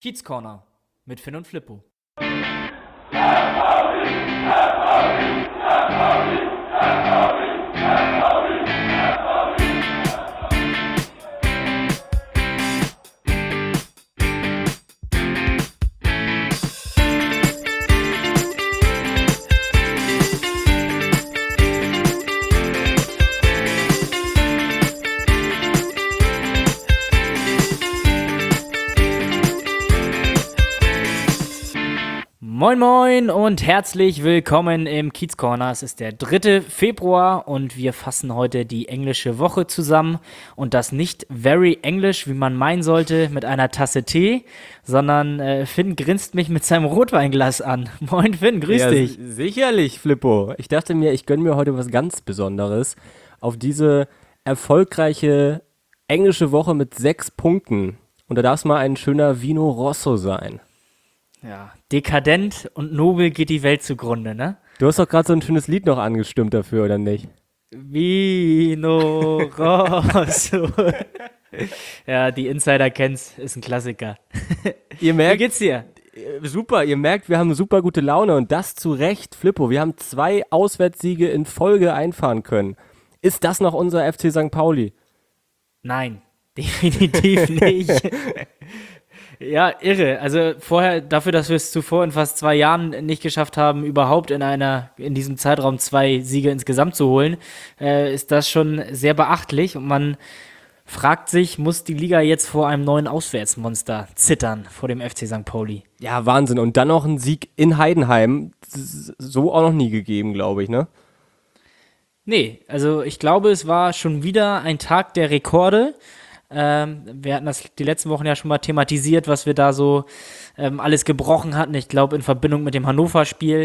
Kiez Corner mit Finn und Flippo. Moin moin und herzlich willkommen im Kiez Corner. Es ist der 3. Februar und wir fassen heute die englische Woche zusammen. Und das nicht very English, wie man meinen sollte, mit einer Tasse Tee, sondern Finn grinst mich mit seinem Rotweinglas an. Moin Finn, grüß dich. Sicherlich, Flippo. Ich dachte mir, ich gönne mir heute was ganz Besonderes auf diese erfolgreiche englische Woche mit 6 Punkten. Und da darf es mal ein schöner Vino Rosso sein. Ja, dekadent und nobel geht die Welt zugrunde, ne? Du hast doch gerade so ein schönes Lied noch angestimmt dafür, oder nicht? Vino Rosso. Ja, die Insider kennen's, ist ein Klassiker. Ihr Wie merkt, geht's dir? super, ihr merkt, wir haben super gute Laune und das zu Recht, Flippo. Wir haben 2 Auswärtssiege in Folge einfahren können. Ist das noch unser FC St. Pauli? Nein, definitiv nicht. Ja, irre. Also vorher, dafür, dass wir es zuvor in fast 2 Jahren nicht geschafft haben, überhaupt in diesem Zeitraum 2 Siege insgesamt zu holen, ist das schon sehr beachtlich. Und man fragt sich, muss die Liga jetzt vor einem neuen Auswärtsmonster zittern, vor dem FC St. Pauli? Ja, Wahnsinn. Und dann noch ein Sieg in Heidenheim. So auch noch nie gegeben, glaube ich, ne? Nee, also ich glaube, es war schon wieder ein Tag der Rekorde. Wir hatten das die letzten Wochen ja schon mal thematisiert, was wir da so alles gebrochen hatten. Ich glaube, in Verbindung mit dem Hannover-Spiel.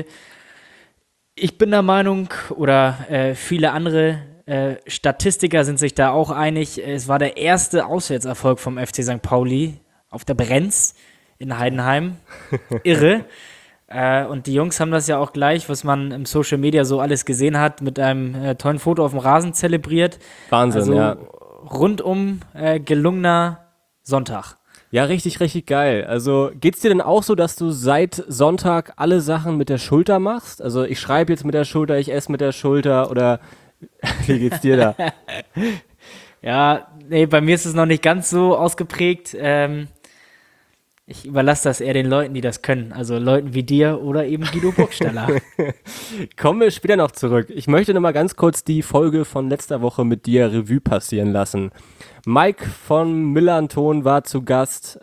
Ich bin der Meinung, oder viele andere Statistiker sind sich da auch einig, es war der erste Auswärtserfolg vom FC St. Pauli auf der Brenz in Heidenheim. Irre. Und die Jungs haben das ja auch gleich, was man im Social Media so alles gesehen hat, mit einem tollen Foto auf dem Rasen zelebriert. Wahnsinn, also, ja. Rundum gelungener Sonntag. Ja, richtig, richtig geil. Also geht's dir denn auch so, dass du seit Sonntag alle Sachen mit der Schulter machst? Also ich schreibe jetzt mit der Schulter, ich esse mit der Schulter oder wie geht's dir da? Ja, nee, bei mir ist es noch nicht ganz so ausgeprägt. Ich überlasse das eher den Leuten, die das können. Also Leuten wie dir oder eben Guido Burgstaller. Kommen wir später noch zurück. Ich möchte noch mal ganz kurz die Folge von letzter Woche mit dir Revue passieren lassen. Mike von Millanton war zu Gast.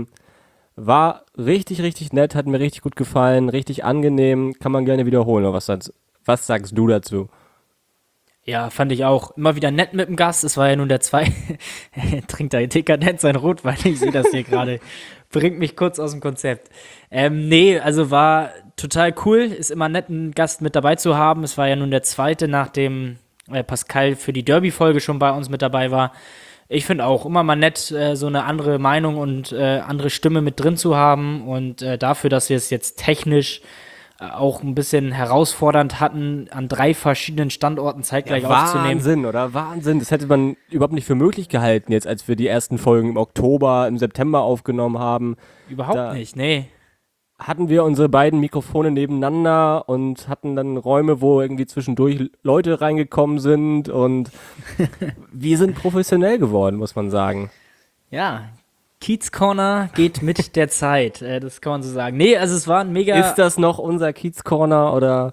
War richtig, richtig nett, hat mir richtig gut gefallen, richtig angenehm. Kann man gerne wiederholen. Was sagst du dazu? Ja, fand ich auch. Immer wieder nett mit dem Gast. Es war ja nun der trinkt da dekadent sein Rotwein. Ich sehe das hier gerade. Bringt mich kurz aus dem Konzept. Nee, also war total cool. Ist immer nett, einen Gast mit dabei zu haben. Es war ja nun der 2., nachdem Pascal für die Derby-Folge schon bei uns mit dabei war. Ich finde auch immer mal nett, so eine andere Meinung und andere Stimme mit drin zu haben. Und dafür, dass wir es jetzt technisch auch ein bisschen herausfordernd hatten, an 3 verschiedenen Standorten zeitgleich aufzunehmen. Wahnsinn, oder? Wahnsinn. Das hätte man überhaupt nicht für möglich gehalten, jetzt als wir die ersten Folgen im Oktober, im September aufgenommen haben. Überhaupt nicht, nee. Hatten wir unsere beiden Mikrofone nebeneinander und hatten dann Räume, wo irgendwie zwischendurch Leute reingekommen sind und wir sind professionell geworden, muss man sagen. Ja, Kiez Corner geht mit der Zeit, das kann man so sagen. Nee, also es war ein mega... Ist das noch unser Kiez Corner oder...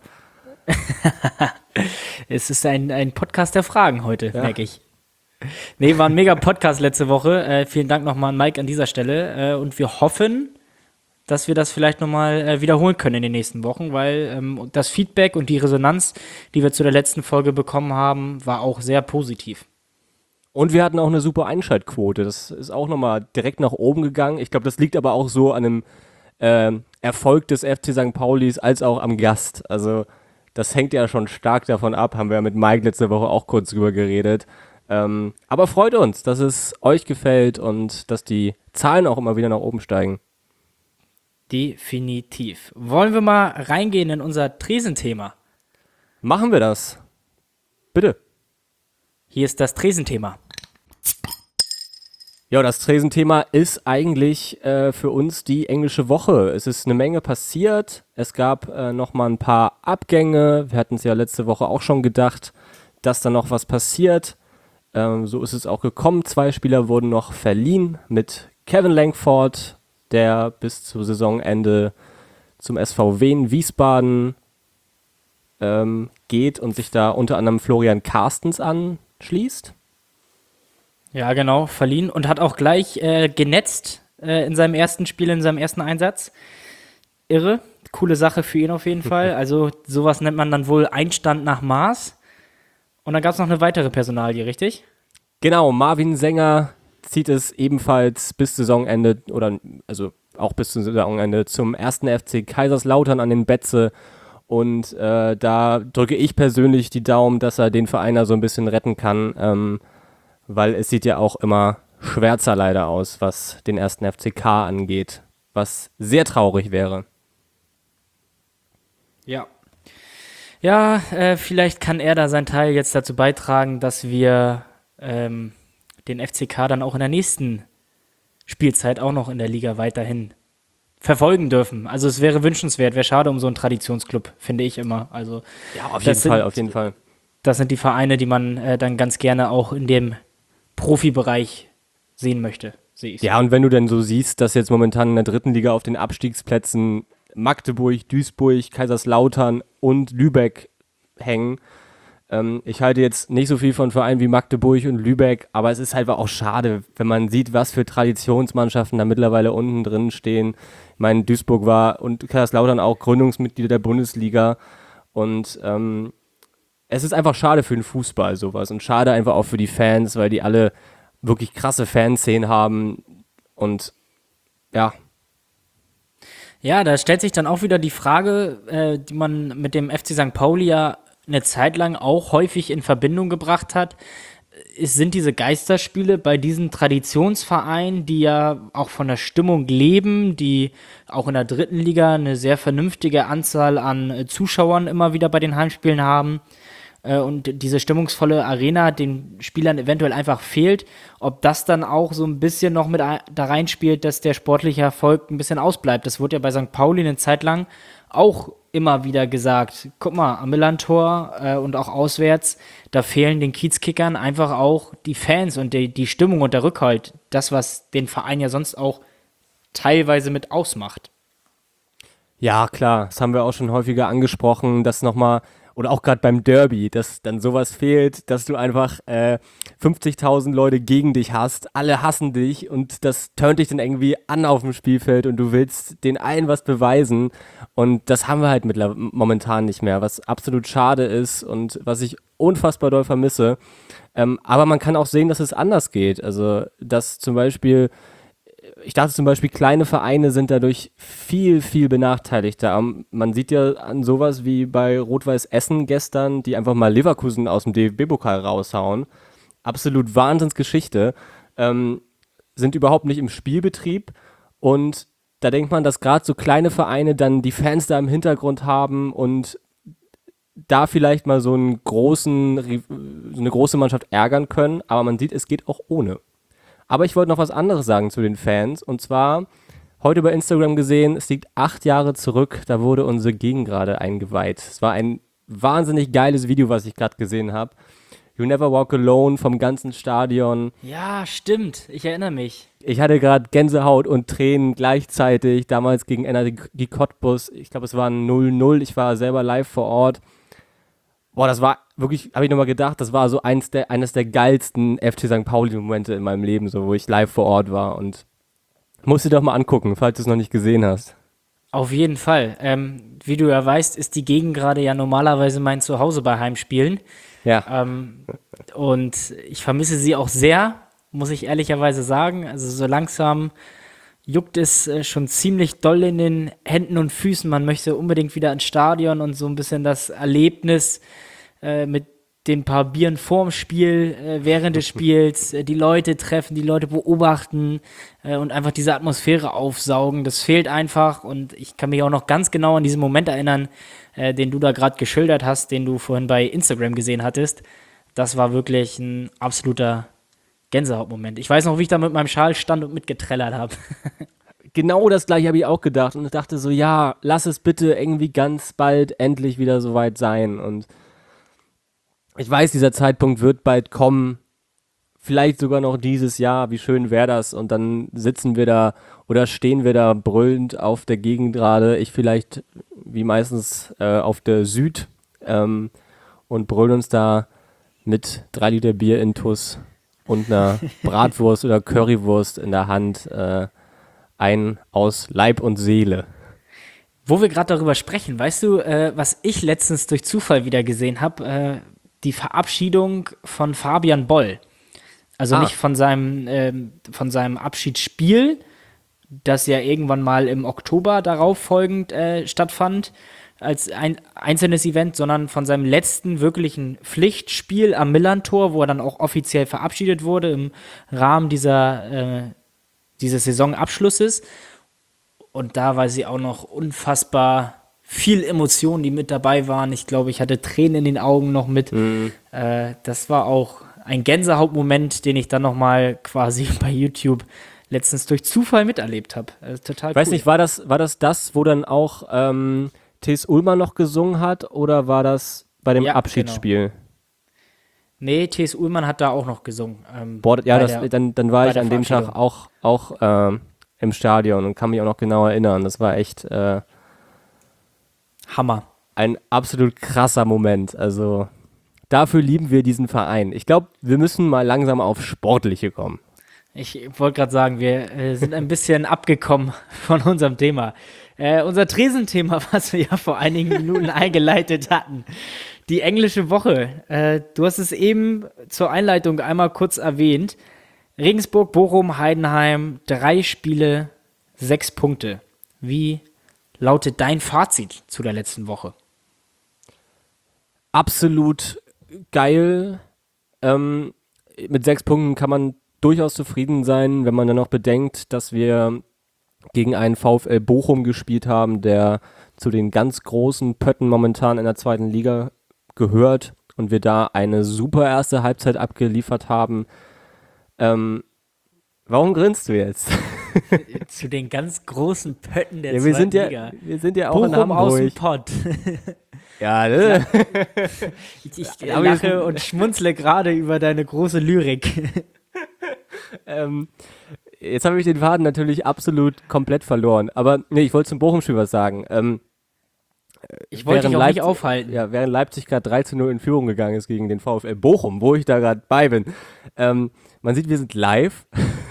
Es ist ein Podcast der Fragen heute, Ja. merke ich. Nee, war ein mega Podcast letzte Woche. Vielen Dank nochmal an Mike an dieser Stelle. Und wir hoffen, dass wir das vielleicht nochmal wiederholen können in den nächsten Wochen, weil das Feedback und die Resonanz, die wir zu der letzten Folge bekommen haben, war auch sehr positiv. Und wir hatten auch eine super Einschaltquote. Das ist auch nochmal direkt nach oben gegangen. Ich glaube, das liegt aber auch so an einem Erfolg des FC St. Paulis als auch am Gast. Also das hängt ja schon stark davon ab, haben wir ja mit Mike letzte Woche auch kurz drüber geredet. Aber freut uns, dass es euch gefällt und dass die Zahlen auch immer wieder nach oben steigen. Definitiv. Wollen wir mal reingehen in unser Tresenthema? Machen wir das. Bitte. Hier ist das Tresenthema. Ja, das Tresenthema ist eigentlich für uns die englische Woche. Es ist eine Menge passiert. Es gab noch mal ein paar Abgänge. Wir hatten es ja letzte Woche auch schon gedacht, dass da noch was passiert. So ist es auch gekommen. 2 Spieler wurden noch verliehen mit Kevin Langford, der bis zu Saisonende zum SV Wien Wiesbaden geht und sich da unter anderem Florian Carstens anschließt. Ja, genau, verliehen und hat auch gleich genetzt in seinem ersten Spiel, in seinem ersten Einsatz. Irre, coole Sache für ihn auf jeden Fall. Also sowas nennt man dann wohl Einstand nach Maß. Und dann gab es noch eine weitere Personalie, richtig? Genau, Marvin Sänger zieht es ebenfalls bis Saisonende oder also auch bis zum Saisonende zum 1. FC Kaiserslautern an den Betze. Und da drücke ich persönlich die Daumen, dass er den Verein da so ein bisschen retten kann, weil es sieht ja auch immer schwärzer leider aus, was den 1. FCK angeht, was sehr traurig wäre. Ja. Ja, vielleicht kann er da seinen Teil jetzt dazu beitragen, dass wir den FCK dann auch in der nächsten Spielzeit auch noch in der Liga weiterhin verfolgen dürfen. Also es wäre wünschenswert, wäre schade um so einen Traditionsclub, finde ich immer. Also Ja, auf jeden Fall. das sind die Vereine, die man dann ganz gerne auch in dem Profibereich sehen möchte, sehe ich. Ja, und wenn du denn so siehst, dass jetzt momentan in der 3. Liga auf den Abstiegsplätzen Magdeburg, Duisburg, Kaiserslautern und Lübeck hängen. Ich halte jetzt nicht so viel von Vereinen wie Magdeburg und Lübeck, aber es ist halt auch schade, wenn man sieht, was für Traditionsmannschaften da mittlerweile unten drin stehen. Ich meine, Duisburg war und Kaiserslautern auch Gründungsmitglieder der Bundesliga und es ist einfach schade für den Fußball sowas und schade einfach auch für die Fans, weil die alle wirklich krasse Fanszenen haben und ja. Ja, da stellt sich dann auch wieder die Frage, die man mit dem FC St. Pauli ja eine Zeit lang auch häufig in Verbindung gebracht hat. Sind diese Geisterspiele bei diesen Traditionsvereinen, die ja auch von der Stimmung leben, die auch in der 3. Liga eine sehr vernünftige Anzahl an Zuschauern immer wieder bei den Heimspielen haben, und diese stimmungsvolle Arena den Spielern eventuell einfach fehlt, ob das dann auch so ein bisschen noch mit da reinspielt, dass der sportliche Erfolg ein bisschen ausbleibt. Das wurde ja bei St. Pauli eine Zeit lang auch immer wieder gesagt. Guck mal, am Millantor und auch auswärts, da fehlen den Kiezkickern einfach auch die Fans und die Stimmung und der Rückhalt. Das, was den Verein ja sonst auch teilweise mit ausmacht. Ja, klar, das haben wir auch schon häufiger angesprochen, dass nochmal, oder auch gerade beim Derby, dass dann sowas fehlt, dass du einfach 50.000 Leute gegen dich hast, alle hassen dich und das turnt dich dann irgendwie an auf dem Spielfeld und du willst den allen was beweisen und das haben wir halt momentan nicht mehr, was absolut schade ist und was ich unfassbar doll vermisse. Aber man kann auch sehen, dass es anders geht, also dass zum Beispiel ich dachte zum Beispiel, kleine Vereine sind dadurch viel, viel benachteiligter. Man sieht ja an sowas wie bei Rot-Weiß Essen gestern, die einfach mal Leverkusen aus dem DFB-Pokal raushauen. Absolut Wahnsinnsgeschichte. Sind überhaupt nicht im Spielbetrieb. Und da denkt man, dass gerade so kleine Vereine dann die Fans da im Hintergrund haben und da vielleicht mal so eine große Mannschaft ärgern können. Aber man sieht, es geht auch ohne. Aber ich wollte noch was anderes sagen zu den Fans. Und zwar, heute bei Instagram gesehen, es liegt 8 Jahre zurück, da wurde unsere Gegengrade eingeweiht. Es war ein wahnsinnig geiles Video, was ich gerade gesehen habe. You Never Walk Alone vom ganzen Stadion. Ja, stimmt. Ich erinnere mich. Ich hatte gerade Gänsehaut und Tränen gleichzeitig. Damals gegen Energie Cottbus. Ich glaube, es war ein 0-0. Ich war selber live vor Ort. Boah, das war wirklich, habe ich nochmal gedacht, das war so eines der geilsten FC St. Pauli-Momente in meinem Leben, so wo ich live vor Ort war und musst dir doch mal angucken, falls du es noch nicht gesehen hast. Auf jeden Fall. Wie du ja weißt, ist die Gegend gerade ja normalerweise mein Zuhause bei Heimspielen. Ja. Und ich vermisse sie auch sehr, muss ich ehrlicherweise sagen. Also so langsam juckt es schon ziemlich doll in den Händen und Füßen. Man möchte unbedingt wieder ins Stadion und so ein bisschen das Erlebnis mit den paar Bieren vorm Spiel, während des Spiels, die Leute treffen, die Leute beobachten und einfach diese Atmosphäre aufsaugen. Das fehlt einfach und ich kann mich auch noch ganz genau an diesen Moment erinnern, den du da gerade geschildert hast, den du vorhin bei Instagram gesehen hattest. Das war wirklich ein absoluter Gänsehautmoment. Ich weiß noch, wie ich da mit meinem Schal stand und mitgetrellert habe. Genau das gleiche habe ich auch gedacht und ich dachte so, ja, lass es bitte irgendwie ganz bald endlich wieder soweit sein. Und ich weiß, dieser Zeitpunkt wird bald kommen, vielleicht sogar noch dieses Jahr, wie schön wäre das? Und dann sitzen wir da oder stehen wir da brüllend auf der Gegengrade, ich vielleicht wie meistens auf der Süd und brüllen uns da mit 3 Liter Bier in Tuss und einer Bratwurst oder Currywurst in der Hand ein aus Leib und Seele. Wo wir gerade darüber sprechen, weißt du, was ich letztens durch Zufall wieder gesehen habe? Die Verabschiedung von Fabian Boll. Also nicht von seinem Abschiedsspiel, das ja irgendwann mal im Oktober darauf folgend stattfand, als ein einzelnes Event, sondern von seinem letzten wirklichen Pflichtspiel am Millerntor, wo er dann auch offiziell verabschiedet wurde im Rahmen dieses Saisonabschlusses. Und da war sie auch noch unfassbar viel Emotionen, die mit dabei waren. Ich glaube, ich hatte Tränen in den Augen noch mit. Das war auch ein Gänsehautmoment, den ich dann nochmal quasi bei YouTube letztens durch Zufall miterlebt habe. Total cool. Weiß nicht, war das, wo dann auch T.S. Ullmann noch gesungen hat oder war das bei dem Abschiedsspiel? Genau. Nee, T.S. Ullmann hat da auch noch gesungen. Dann war ich an dem Tag auch im Stadion und kann mich auch noch genau erinnern. Das war echt Hammer. Ein absolut krasser Moment. Also dafür lieben wir diesen Verein. Ich glaube, wir müssen mal langsam auf Sportliche kommen. Ich wollte gerade sagen, wir sind ein bisschen abgekommen von unserem Thema. Unser Tresenthema, was wir ja vor einigen Minuten eingeleitet hatten. Die englische Woche. Du hast es eben zur Einleitung einmal kurz erwähnt. Regensburg, Bochum, Heidenheim, 3 Spiele, 6 Punkte. Wie lautet dein Fazit zu der letzten Woche? Absolut geil. Mit 6 Punkten kann man durchaus zufrieden sein, wenn man dann noch bedenkt, dass wir gegen einen VfL Bochum gespielt haben, der zu den ganz großen Pötten momentan in der 2. Liga gehört und wir da eine super erste Halbzeit abgeliefert haben. Warum grinst du jetzt? Zu den ganz großen Pötten der 2. Liga. Wir sind ja auch Bochum in Hamburg. Aus dem Pott. Ja, ne? Ich lache und schmunzle gerade über deine große Lyrik. Jetzt habe ich den Faden natürlich absolut komplett verloren. Aber nee, ich wollte zum Bochum-Spiel was sagen. Ich wollte dich auch nicht aufhalten. Ja, während Leipzig gerade 3-0 in Führung gegangen ist gegen den VfL Bochum, wo ich da gerade bei bin. Man sieht, wir sind live.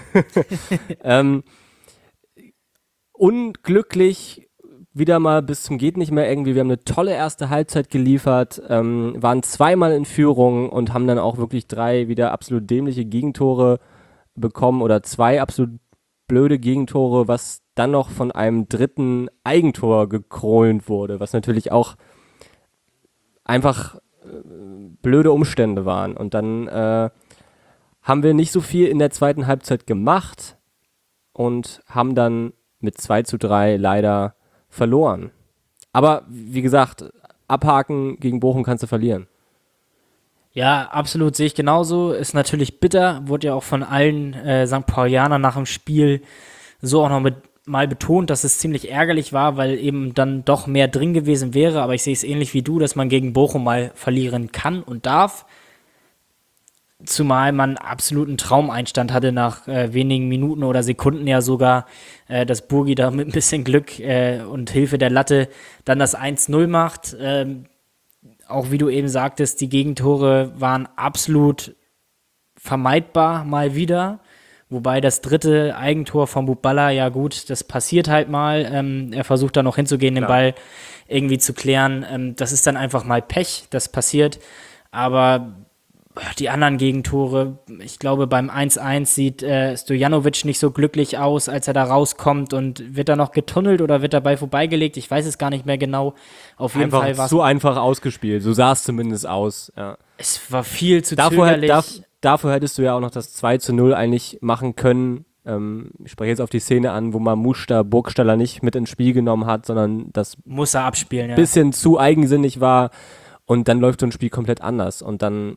Unglücklich wieder mal bis zum geht nicht mehr irgendwie. Wir haben eine tolle erste Halbzeit geliefert, waren 2-mal in Führung und haben dann auch wirklich 3 wieder absolut dämliche Gegentore bekommen oder 2 absolut blöde Gegentore, was dann noch von einem 3. Eigentor gekrönt wurde, was natürlich auch einfach blöde Umstände waren. Und dann haben wir nicht so viel in der 2. Halbzeit gemacht und haben dann mit 2-3 leider verloren. Aber wie gesagt, abhaken gegen Bochum kannst du verlieren. Ja, absolut, sehe ich genauso. Ist natürlich bitter, wurde ja auch von allen St. Paulianern nach dem Spiel so auch noch mal betont, dass es ziemlich ärgerlich war, weil eben dann doch mehr drin gewesen wäre. Aber ich sehe es ähnlich wie du, dass man gegen Bochum mal verlieren kann und darf. Zumal man absoluten Traumeinstand hatte nach wenigen Minuten oder Sekunden ja sogar, dass Burgi da mit ein bisschen Glück und Hilfe der Latte dann das 1-0 macht. Auch wie du eben sagtest, die Gegentore waren absolut vermeidbar mal wieder. Wobei das 3. Eigentor von Buballa, ja gut, das passiert halt mal. Er versucht da noch hinzugehen, den Ball irgendwie zu klären. Das ist dann einfach mal Pech, das passiert. Aber die anderen Gegentore, ich glaube beim 1-1 sieht Stojanovic nicht so glücklich aus, als er da rauskommt und wird da noch getunnelt oder wird dabei vorbeigelegt, ich weiß es gar nicht mehr genau. Auf jeden Fall war es zu einfach ausgespielt, so sah es zumindest aus. Ja. Es war viel zu zögerlich. Dafür hättest du ja auch noch das 2-0 eigentlich machen können. Ich spreche jetzt auf die Szene an, wo Mamouche da Burgstaller nicht mit ins Spiel genommen hat, sondern das muss er abspielen, ja. Bisschen zu eigensinnig war und dann läuft so ein Spiel komplett anders und dann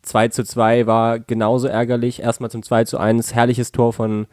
2:2 war genauso ärgerlich. Erstmal zum 2:1, herrliches Tor von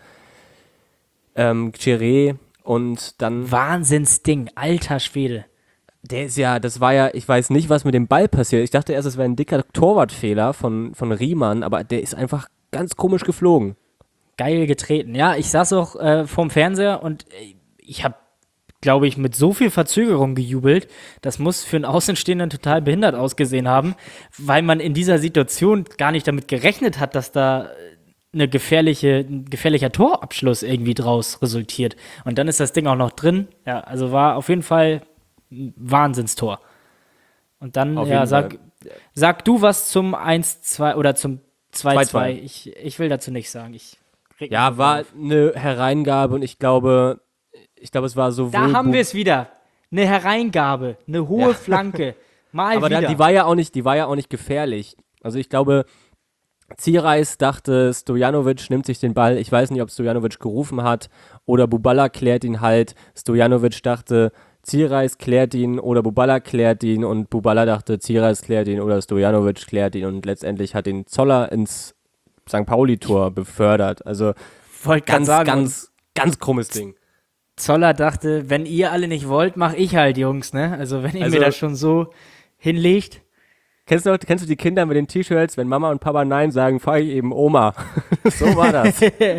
Chiré und dann Wahnsinnsding, alter Schwede. das war ja, ich weiß nicht, was mit dem Ball passiert. Ich dachte erst, es wäre ein dicker Torwartfehler von Riemann, aber der ist einfach ganz komisch geflogen. Geil getreten. Ja, ich saß auch vorm Fernseher und ich habe, glaube ich, mit so viel Verzögerung gejubelt. Das muss für einen Außenstehenden total behindert ausgesehen haben, weil man in dieser Situation gar nicht damit gerechnet hat, dass da ein gefährlicher Torabschluss irgendwie draus resultiert. Und dann ist das Ding auch noch drin. Ja, also war auf jeden Fall ein Wahnsinnstor. Und dann, Auf ja, jeden Fall. sag du was zum 1:2 oder zum 2:2. 2:2. Ich will dazu nichts sagen. Ich reg mich Ja, sofort war auf. eine Hereingabe und ich glaube, es war sowohl. Da haben wir es wieder. Eine Hereingabe, eine hohe Flanke. Mal Aber wieder. die war ja auch nicht gefährlich. Also ich glaube, Zierreis dachte, Stojanovic nimmt sich den Ball. Ich weiß nicht, ob Stojanovic gerufen hat oder Buballa klärt ihn halt. Stojanovic dachte, Zierreis klärt ihn oder Buballa klärt ihn und Buballa dachte, Zierreis klärt ihn oder Stojanovic klärt ihn und letztendlich hat ihn Zoller ins St. Pauli-Tor befördert. Also Wollte gerade ganz, sagen, ganz krummes Ding. Zoller dachte, wenn ihr alle nicht wollt, mach ich halt, Jungs, ne? Also wenn ihr Also- mir das schon so hinlegt. Kennst du die Kinder mit den T-Shirts, wenn Mama und Papa Nein sagen, frage ich eben Oma. So war das.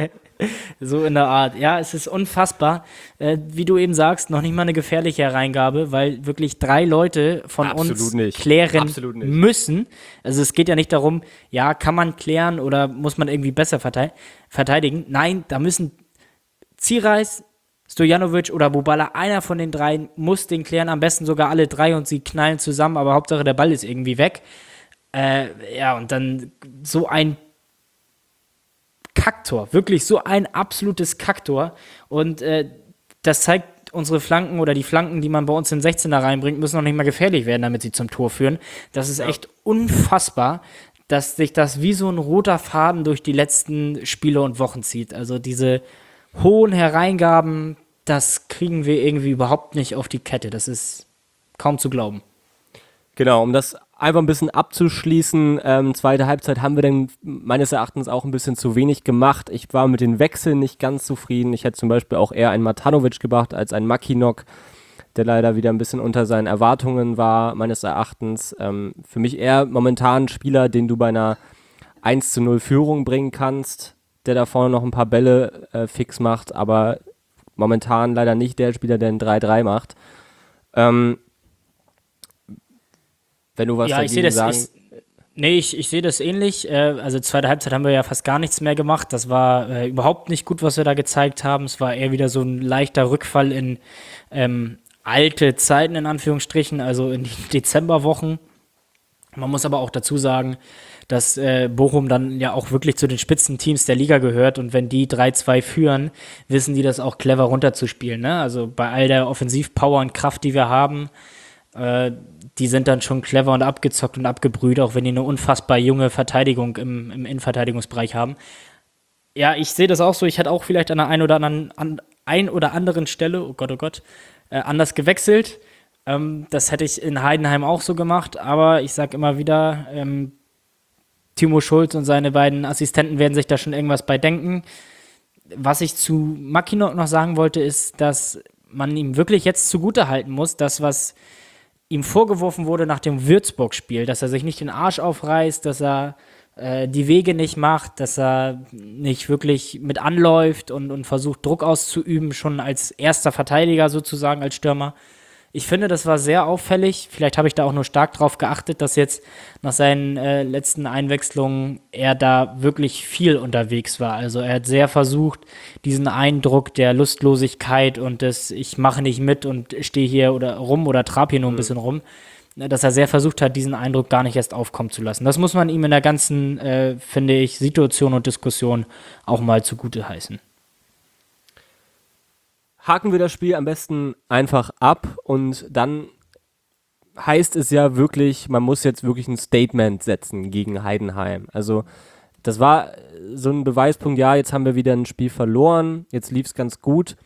So in der Art. Ja, es ist unfassbar. Wie du eben sagst, noch nicht mal eine gefährliche Hereingabe, weil wirklich 3 Leute von Absolut uns nicht. klären Absolut nicht. müssen. Also es geht ja nicht darum, ja, kann man klären oder muss man irgendwie besser verteidigen. Nein, da müssen Zierreis, Stojanovic oder Buballa, einer von den 3 muss den klären, am besten sogar alle 3 und sie knallen zusammen, aber Hauptsache der Ball ist irgendwie weg. Ja, und dann so ein Kacktor, wirklich so ein absolutes Kacktor. Und das zeigt, unsere Flanken oder die Flanken, die man bei uns in den 16er reinbringt, müssen noch nicht mal gefährlich werden, damit sie zum Tor führen. Das ist echt unfassbar, dass sich das wie so ein roter Faden durch die letzten Spiele und Wochen zieht. Also diese hohen Hereingaben, das kriegen wir irgendwie überhaupt nicht auf die Kette. Das ist kaum zu glauben. Genau, um das einfach ein bisschen abzuschließen, zweite Halbzeit haben wir dann meines Erachtens auch ein bisschen zu wenig gemacht. Ich war mit den Wechseln nicht ganz zufrieden. Ich hätte zum Beispiel auch eher einen Matanovic gebracht als einen Makinok, der leider wieder ein bisschen unter seinen Erwartungen war, meines Erachtens. Für mich eher momentan ein Spieler, den du bei einer 1:0 Führung bringen kannst, der da vorne noch ein paar Bälle fix macht, aber momentan leider nicht der Spieler, der ein 3:3 macht. Wenn du was Ja, ich sehe dagegen das. sagen... Ich sehe das ähnlich. Also zweite Halbzeit haben wir ja fast gar nichts mehr gemacht. Das war überhaupt nicht gut, was wir da gezeigt haben. Es war eher wieder so ein leichter Rückfall in alte Zeiten, in Anführungsstrichen, also in die Dezemberwochen. Man muss aber auch dazu sagen, dass Bochum dann ja auch wirklich zu den Spitzenteams der Liga gehört und wenn die 3:2 führen, wissen die das auch clever runterzuspielen. Ne? Also bei all der Offensivpower und Kraft, die wir haben, die sind dann schon clever und abgezockt und abgebrüht, auch wenn die eine unfassbar junge Verteidigung im Innenverteidigungsbereich haben. Ja, ich sehe das auch so. Ich hätte auch vielleicht an der ein oder anderen Stelle, oh Gott, anders gewechselt. Das hätte ich in Heidenheim auch so gemacht, aber ich sage immer wieder, Timo Schulz und seine beiden Assistenten werden sich da schon irgendwas bei denken. Was ich zu Mackinock noch sagen wollte, ist, dass man ihm wirklich jetzt zugutehalten muss, das, was ihm vorgeworfen wurde nach dem Würzburg-Spiel, dass er sich nicht den Arsch aufreißt, dass er die Wege nicht macht, dass er nicht wirklich mit anläuft und versucht, Druck auszuüben, schon als erster Verteidiger sozusagen, als Stürmer. Ich finde, das war sehr auffällig. Vielleicht habe ich da auch nur stark drauf geachtet, dass jetzt nach seinen letzten Einwechslungen er da wirklich viel unterwegs war. Also er hat sehr versucht, diesen Eindruck der Lustlosigkeit und des Ich mache nicht mit und stehe hier oder trab hier nur ein bisschen rum, dass er sehr versucht hat, diesen Eindruck gar nicht erst aufkommen zu lassen. Das muss man ihm in der ganzen, finde ich, Situation und Diskussion auch mal zugute heißen. Haken wir das Spiel am besten einfach ab und dann heißt es ja wirklich, man muss jetzt wirklich ein Statement setzen gegen Heidenheim. Also das war so ein Beweispunkt, ja, jetzt haben wir wieder ein Spiel verloren, jetzt lief es ganz gut.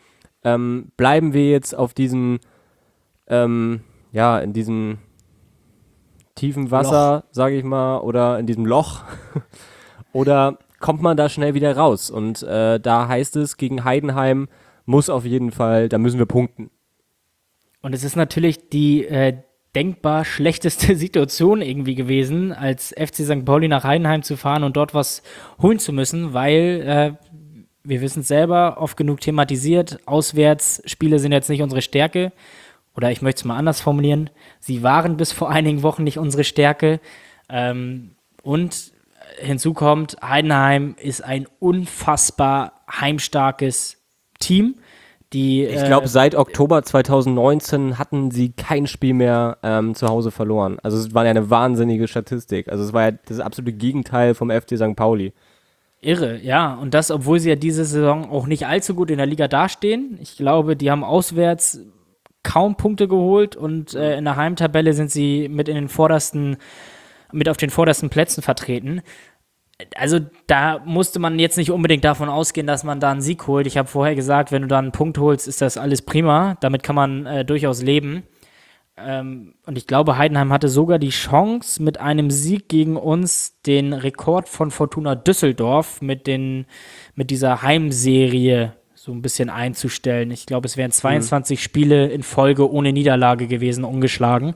Bleiben wir jetzt auf diesen, in diesem tiefen Wasser, sage ich mal, oder in diesem Loch? Oder kommt man da schnell wieder raus? Und da heißt es, gegen Heidenheim muss auf jeden Fall, da müssen wir punkten. Und es ist natürlich die denkbar schlechteste Situation irgendwie gewesen, als FC St. Pauli nach Heidenheim zu fahren und dort was holen zu müssen, weil wir wissen es selber, oft genug thematisiert, Auswärtsspiele sind jetzt nicht unsere Stärke. Oder ich möchte es mal anders formulieren, sie waren bis vor einigen Wochen nicht unsere Stärke. Und hinzu kommt, Heidenheim ist ein unfassbar heimstarkes Team. Ich glaube, seit Oktober 2019 hatten sie kein Spiel mehr zu Hause verloren. Also es war ja eine wahnsinnige Statistik. Also es war ja das absolute Gegenteil vom FC St. Pauli. Irre, ja. Und das, obwohl sie ja diese Saison auch nicht allzu gut in der Liga dastehen. Ich glaube, die haben auswärts kaum Punkte geholt und in der Heimtabelle sind sie mit auf den vordersten Plätzen vertreten. Also da musste man jetzt nicht unbedingt davon ausgehen, dass man da einen Sieg holt. Ich habe vorher gesagt, wenn du da einen Punkt holst, ist das alles prima. Damit kann man durchaus leben. Und ich glaube, Heidenheim hatte sogar die Chance, mit einem Sieg gegen uns den Rekord von Fortuna Düsseldorf mit dieser Heimserie so ein bisschen einzustellen. Ich glaube, es wären 22 Spiele in Folge ohne Niederlage gewesen, ungeschlagen.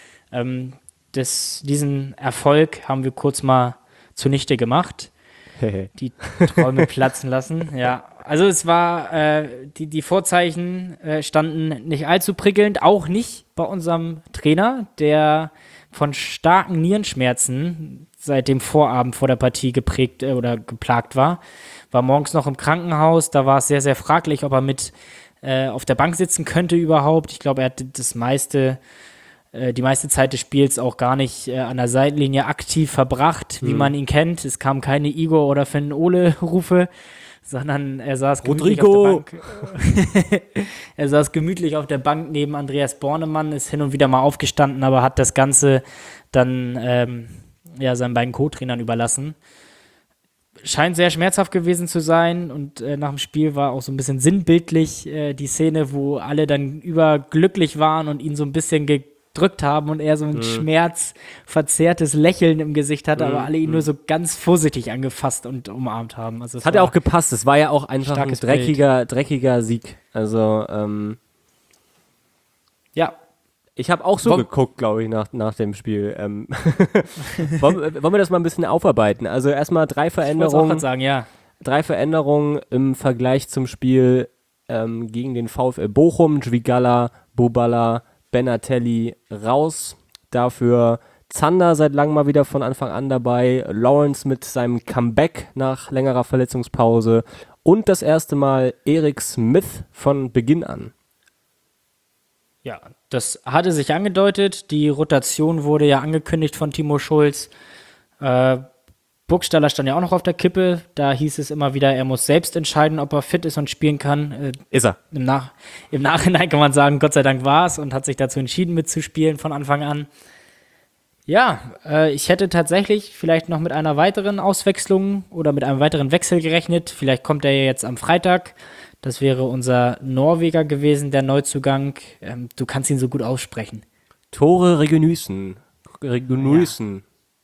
Diesen Erfolg haben wir kurz mal zunichte gemacht, die Träume platzen lassen. Ja, also es war, die Vorzeichen standen nicht allzu prickelnd, auch nicht bei unserem Trainer, der von starken Nierenschmerzen seit dem Vorabend vor der Partie geprägt oder geplagt war morgens noch im Krankenhaus, da war es sehr, sehr fraglich, ob er mit auf der Bank sitzen könnte überhaupt. Ich glaube, er hat die meiste Zeit des Spiels auch gar nicht an der Seitenlinie aktiv verbracht, wie man ihn kennt. Es kamen keine Igor oder Finn Ole-Rufe, sondern er saß gemütlich auf der Bank. Er saß gemütlich auf der Bank neben Andreas Bornemann, ist hin und wieder mal aufgestanden, aber hat das Ganze dann seinen beiden Co-Trainern überlassen. Scheint sehr schmerzhaft gewesen zu sein und nach dem Spiel war auch so ein bisschen sinnbildlich die Szene, wo alle dann überglücklich waren und ihn so ein bisschen gedrückt haben und er so ein schmerzverzerrtes Lächeln im Gesicht hatte, aber alle ihn nur so ganz vorsichtig angefasst und umarmt haben. Also es hat ja auch gepasst, es war ja auch einfach ein dreckiger Sieg. Also, ja. Ich habe auch so geguckt, glaube ich, nach dem Spiel. Wollen wir das mal ein bisschen aufarbeiten? Also erstmal 3 Veränderungen. Ich wollte auch sagen, ja. 3 Veränderungen im Vergleich zum Spiel gegen den VfL Bochum. Dźwigała, Bubala, Benatelli raus. Dafür Zander seit langem mal wieder von Anfang an dabei. Lawrence mit seinem Comeback nach längerer Verletzungspause. Und das erste Mal Eric Smith von Beginn an. Ja, das hatte sich angedeutet. Die Rotation wurde ja angekündigt von Timo Schulz. Burgstaller stand ja auch noch auf der Kippe. Da hieß es immer wieder, er muss selbst entscheiden, ob er fit ist und spielen kann. Ist er. Im Nachhinein kann man sagen, Gott sei Dank war es und hat sich dazu entschieden, mitzuspielen von Anfang an. Ja, ich hätte tatsächlich vielleicht noch mit einer weiteren Auswechslung oder mit einem weiteren Wechsel gerechnet. Vielleicht kommt er ja jetzt am Freitag. Das wäre unser Norweger gewesen, der Neuzugang. Du kannst ihn so gut aussprechen. Tore Reginiussen. Ja.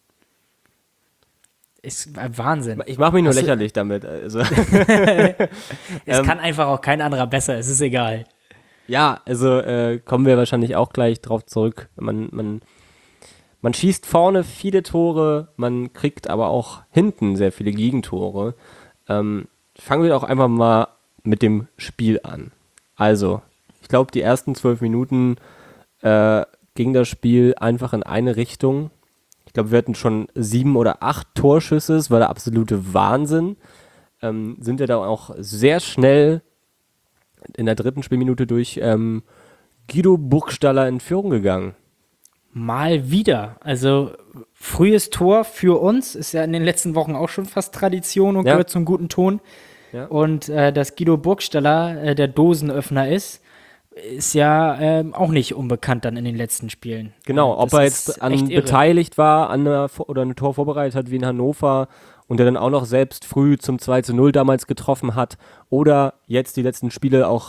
Ist Wahnsinn. Ich mache mich nur lächerlich damit. Also. Es kann einfach auch kein anderer besser, es ist egal. Ja, also kommen wir wahrscheinlich auch gleich drauf zurück. Man schießt vorne viele Tore, man kriegt aber auch hinten sehr viele Gegentore. Fangen wir doch einfach mal mit dem Spiel an. Also, ich glaube, die ersten 12 Minuten ging das Spiel einfach in eine Richtung. Ich glaube, wir hatten schon 7 oder 8 Torschüsse, das war der absolute Wahnsinn. Sind ja da auch sehr schnell in der 3. Spielminute durch Guido Burgstaller in Führung gegangen. Mal wieder. Also frühes Tor für uns, ist ja in den letzten Wochen auch schon fast Tradition und gehört zum guten Ton. Ja. Und dass Guido Burgstaller der Dosenöffner ist ja auch nicht unbekannt dann in den letzten Spielen. Genau, ob er jetzt beteiligt war oder ein Tor vorbereitet hat wie in Hannover und der dann auch noch selbst früh zum 2:0 damals getroffen hat oder jetzt die letzten Spiele auch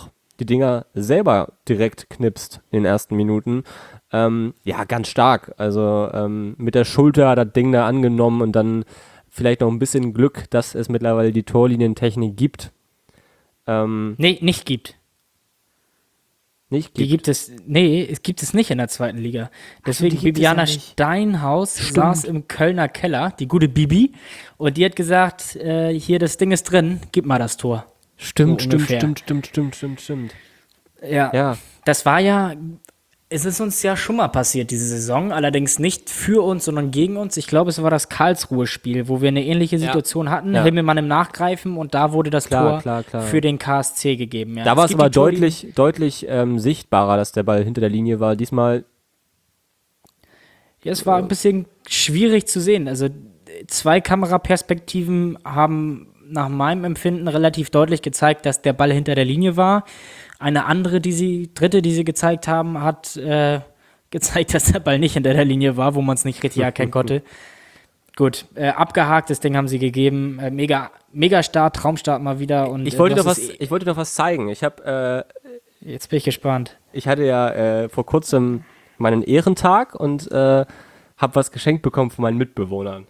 die Dinger selber direkt knipst in den ersten Minuten. Ja, ganz stark. Also mit der Schulter hat das Ding da angenommen und dann vielleicht noch ein bisschen Glück, dass es mittlerweile die Torlinientechnik gibt. Nee, nicht gibt. Nicht Die gibt es, nee, es gibt es nicht in der zweiten Liga. Deswegen, die gibt es Bibiana ja nicht. Steinhaus saß im Kölner Keller, die gute Bibi, und die hat gesagt, hier, das Ding ist drin, gib mal das Tor. Stimmt, So stimmt, ungefähr. stimmt. Ja, Ja, das war ja, es ist uns ja schon mal passiert diese Saison, allerdings nicht für uns, sondern gegen uns. Ich glaube, es war das Karlsruhe-Spiel, wo wir eine ähnliche Situation hatten, Ja. Himmelmann im Nachgreifen und da wurde das Klar, Tor klar. für den KSC gegeben. Ja. Da war es gibt aber die Torlinien- deutlich sichtbarer, dass der Ball hinter der Linie war. Diesmal, Ja, es war ein bisschen schwierig zu sehen. Also zwei Kameraperspektiven haben nach meinem Empfinden relativ deutlich gezeigt, dass der Ball hinter der Linie war. Eine andere, dritte, die sie gezeigt haben, hat gezeigt, dass der Ball nicht hinter der Linie war, wo man es nicht richtig erkennen konnte. Gut, abgehakt, das Ding haben sie gegeben. Mega Start, Traumstart mal wieder. Und, ich wollte du doch hast was zeigen. Jetzt bin ich gespannt. Ich hatte ja vor kurzem meinen Ehrentag und habe was geschenkt bekommen von meinen Mitbewohnern.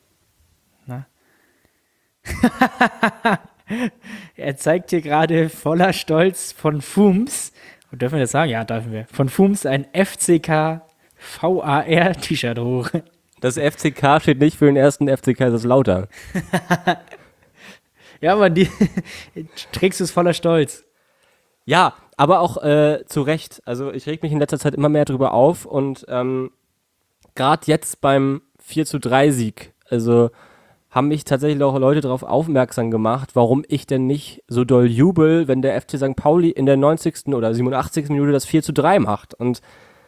Er zeigt hier gerade voller Stolz von Fums, und dürfen wir das sagen? Ja, dürfen wir. Von Fums ein FCK VAR T-Shirt hoch. Das FCK steht nicht für den ersten FC Kaiserslautern. Ja, aber trägst du es voller Stolz. Ja, aber auch zu Recht. Also ich reg mich in letzter Zeit immer mehr drüber auf und gerade jetzt beim 4:3 Sieg, also haben mich tatsächlich auch Leute darauf aufmerksam gemacht, warum ich denn nicht so doll jubel, wenn der FC St. Pauli in der 90. oder 87. Minute das 4:3 macht. Und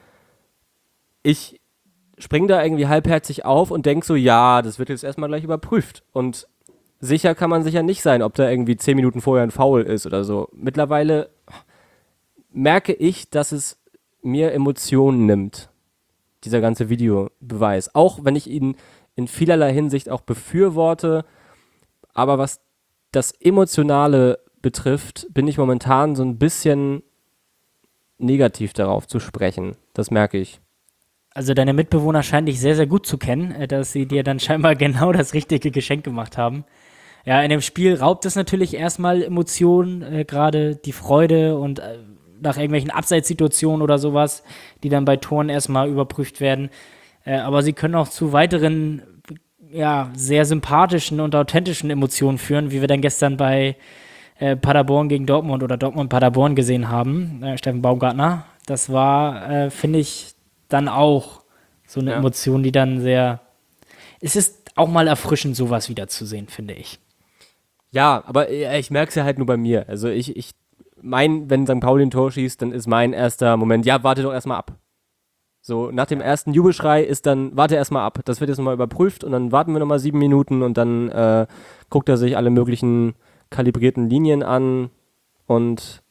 ich spring da irgendwie halbherzig auf und denk so, ja, das wird jetzt erstmal gleich überprüft. Und sicher kann man sich ja nicht sein, ob da irgendwie 10 Minuten vorher ein Foul ist oder so. Mittlerweile merke ich, dass es mir Emotionen nimmt, dieser ganze Videobeweis. Auch wenn ich ihn in vielerlei Hinsicht auch befürworte, aber was das Emotionale betrifft, bin ich momentan so ein bisschen negativ darauf zu sprechen. Das merke ich. Also deine Mitbewohner scheinen dich sehr, sehr gut zu kennen, dass sie dir dann scheinbar genau das richtige Geschenk gemacht haben. Ja, in dem Spiel raubt es natürlich erstmal Emotionen, gerade die Freude und nach irgendwelchen Abseitssituationen oder sowas, die dann bei Toren erstmal überprüft werden. Aber sie können auch zu weiteren, ja, sehr sympathischen und authentischen Emotionen führen, wie wir dann gestern bei Paderborn gegen Dortmund oder Dortmund-Paderborn gesehen haben, Steffen Baumgartner. Das war, finde ich, dann auch so eine Emotion, die dann sehr. Es ist auch mal erfrischend, sowas wieder zu sehen, finde ich. Ja, aber ich merke es ja halt nur bei mir. Also wenn St. Pauli ein Tor schießt, dann ist mein erster Moment, ja, warte doch erstmal ab. So, nach dem ersten Jubelschrei ist dann, warte erstmal ab. Das wird jetzt nochmal überprüft und dann warten wir nochmal 7 Minuten und dann guckt er sich alle möglichen kalibrierten Linien an und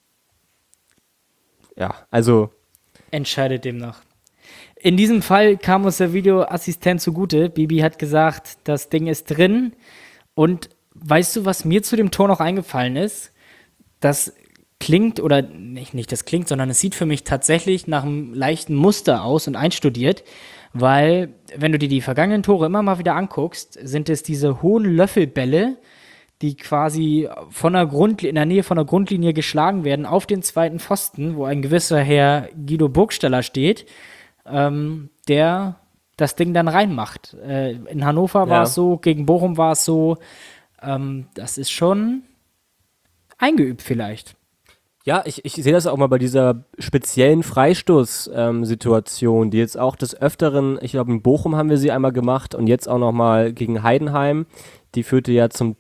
ja, also Entscheidet demnach. In diesem Fall kam uns der Videoassistent zugute. Bibi hat gesagt, das Ding ist drin. Und weißt du, was mir zu dem Tor noch eingefallen ist? Das klingt, oder nicht das klingt, sondern es sieht für mich tatsächlich nach einem leichten Muster aus und einstudiert, weil, wenn du dir die vergangenen Tore immer mal wieder anguckst, sind es diese hohen Löffelbälle, die quasi in der Nähe von der Grundlinie geschlagen werden, auf den zweiten Pfosten, wo ein gewisser Herr Guido Burgstaller steht, der das Ding dann reinmacht. In Hannover war es so, gegen Bochum war es so. Das ist schon eingeübt vielleicht. ja, ich sehe das auch mal bei dieser speziellen Freistoß-Situation, die jetzt auch des Öfteren, ich glaube in Bochum haben wir sie einmal gemacht und jetzt auch nochmal gegen Heidenheim. Die führte ja zum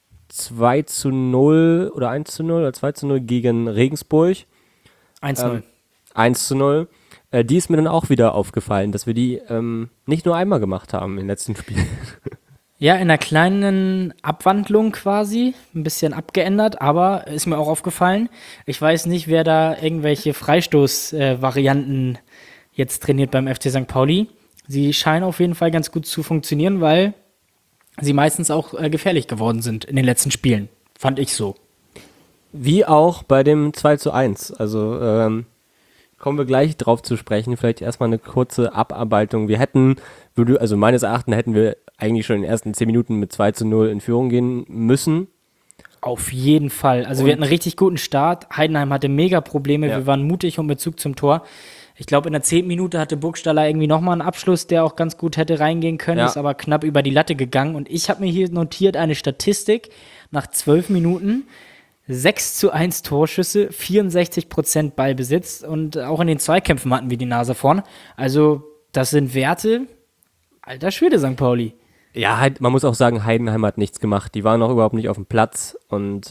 2:0 oder 1:0 oder 2:0 gegen Regensburg. 1-0. 1:0. Die ist mir dann auch wieder aufgefallen, dass wir die nicht nur einmal gemacht haben im letzten Spiel. Ja, in einer kleinen Abwandlung quasi, ein bisschen abgeändert, aber ist mir auch aufgefallen. Ich weiß nicht, wer da irgendwelche Freistoß-Varianten jetzt trainiert beim FC St. Pauli. Sie scheinen auf jeden Fall ganz gut zu funktionieren, weil sie meistens auch gefährlich geworden sind in den letzten Spielen. Fand ich so. Wie auch bei dem 2:1. Also kommen wir gleich drauf zu sprechen. Vielleicht erstmal eine kurze Abarbeitung. Also meines Erachtens hätten wir eigentlich schon in den ersten 10 Minuten mit 2:0 in Führung gehen müssen. Auf jeden Fall. Also wir hatten einen richtig guten Start. Heidenheim hatte mega Probleme. Ja. Wir waren mutig und mit Zug zum Tor. Ich glaube, in der 10. Minute hatte Burgstaller irgendwie nochmal einen Abschluss, der auch ganz gut hätte reingehen können, Ja. ist aber knapp über die Latte gegangen. Und ich habe mir hier notiert eine Statistik nach 12 Minuten. 6:1 Torschüsse, 64% Ballbesitz und auch in den Zweikämpfen hatten wir die Nase vorn. Also das sind Werte, alter Schwede, St. Pauli. Ja, man muss auch sagen, Heidenheim hat nichts gemacht. Die waren noch überhaupt nicht auf dem Platz und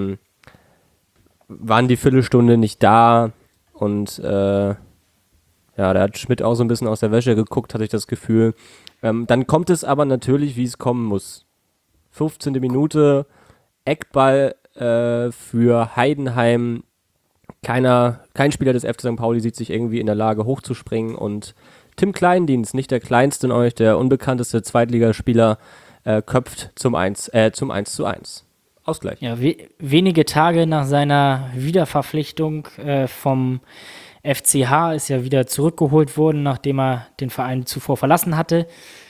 waren die Viertelstunde nicht da. Und ja, da hat Schmidt auch so ein bisschen aus der Wäsche geguckt, hatte ich das Gefühl. Dann kommt es aber natürlich, wie es kommen muss. 15. Minute, Eckball für Heidenheim. Kein Spieler des FC St. Pauli sieht sich irgendwie in der Lage, hochzuspringen. Und Tim Kleindienst, nicht der kleinste in euch, der unbekannteste Zweitligaspieler, köpft zum 1:1. Ausgleich. Ja, wenige Tage nach seiner Wiederverpflichtung vom FCH ist ja wieder zurückgeholt worden, nachdem er den Verein zuvor verlassen hatte.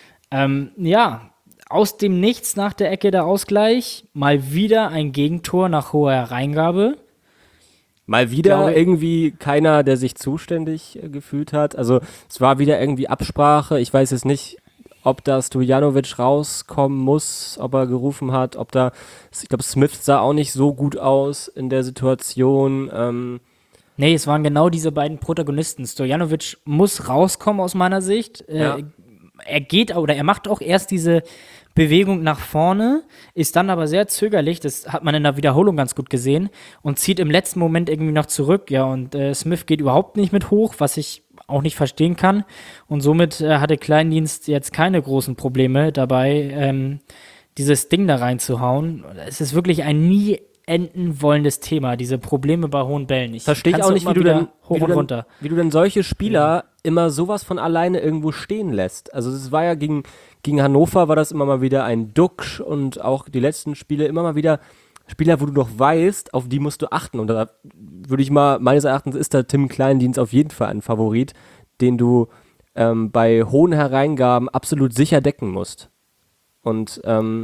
Ja, aus dem Nichts nach der Ecke der Ausgleich, mal wieder ein Gegentor nach hoher Hereingabe. Mal wieder glaube- irgendwie keiner, der sich zuständig gefühlt hat. Also es war wieder irgendwie Absprache. Ich weiß jetzt nicht, ob da Stojanovic rauskommen muss, ob er gerufen hat, ich glaube, Smith sah auch nicht so gut aus in der Situation. Nee, es waren genau diese beiden Protagonisten. Stojanovic muss rauskommen aus meiner Sicht. Ja. Er macht auch erst diese Bewegung nach vorne, ist dann aber sehr zögerlich, das hat man in der Wiederholung ganz gut gesehen, und zieht im letzten Moment irgendwie noch zurück. Ja, und Smith geht überhaupt nicht mit hoch, was ich auch nicht verstehen kann. Und somit hatte Kleindienst jetzt keine großen Probleme dabei, dieses Ding da reinzuhauen. Es ist wirklich ein nie enden wollendes Thema, diese Probleme bei hohen Bällen. Verstehe ich kann's auch nicht, immer wie du wieder denn, hoch und runter. wie du denn solche Spieler immer sowas von alleine irgendwo stehen lässt. Also es war ja gegen Hannover war das immer mal wieder ein Duxch und auch die letzten Spiele immer mal wieder Spieler, wo du doch weißt, auf die musst du achten. Und da würde ich mal, meines Erachtens ist da Tim Kleindienst auf jeden Fall ein Favorit, den du bei hohen Hereingaben absolut sicher decken musst. Und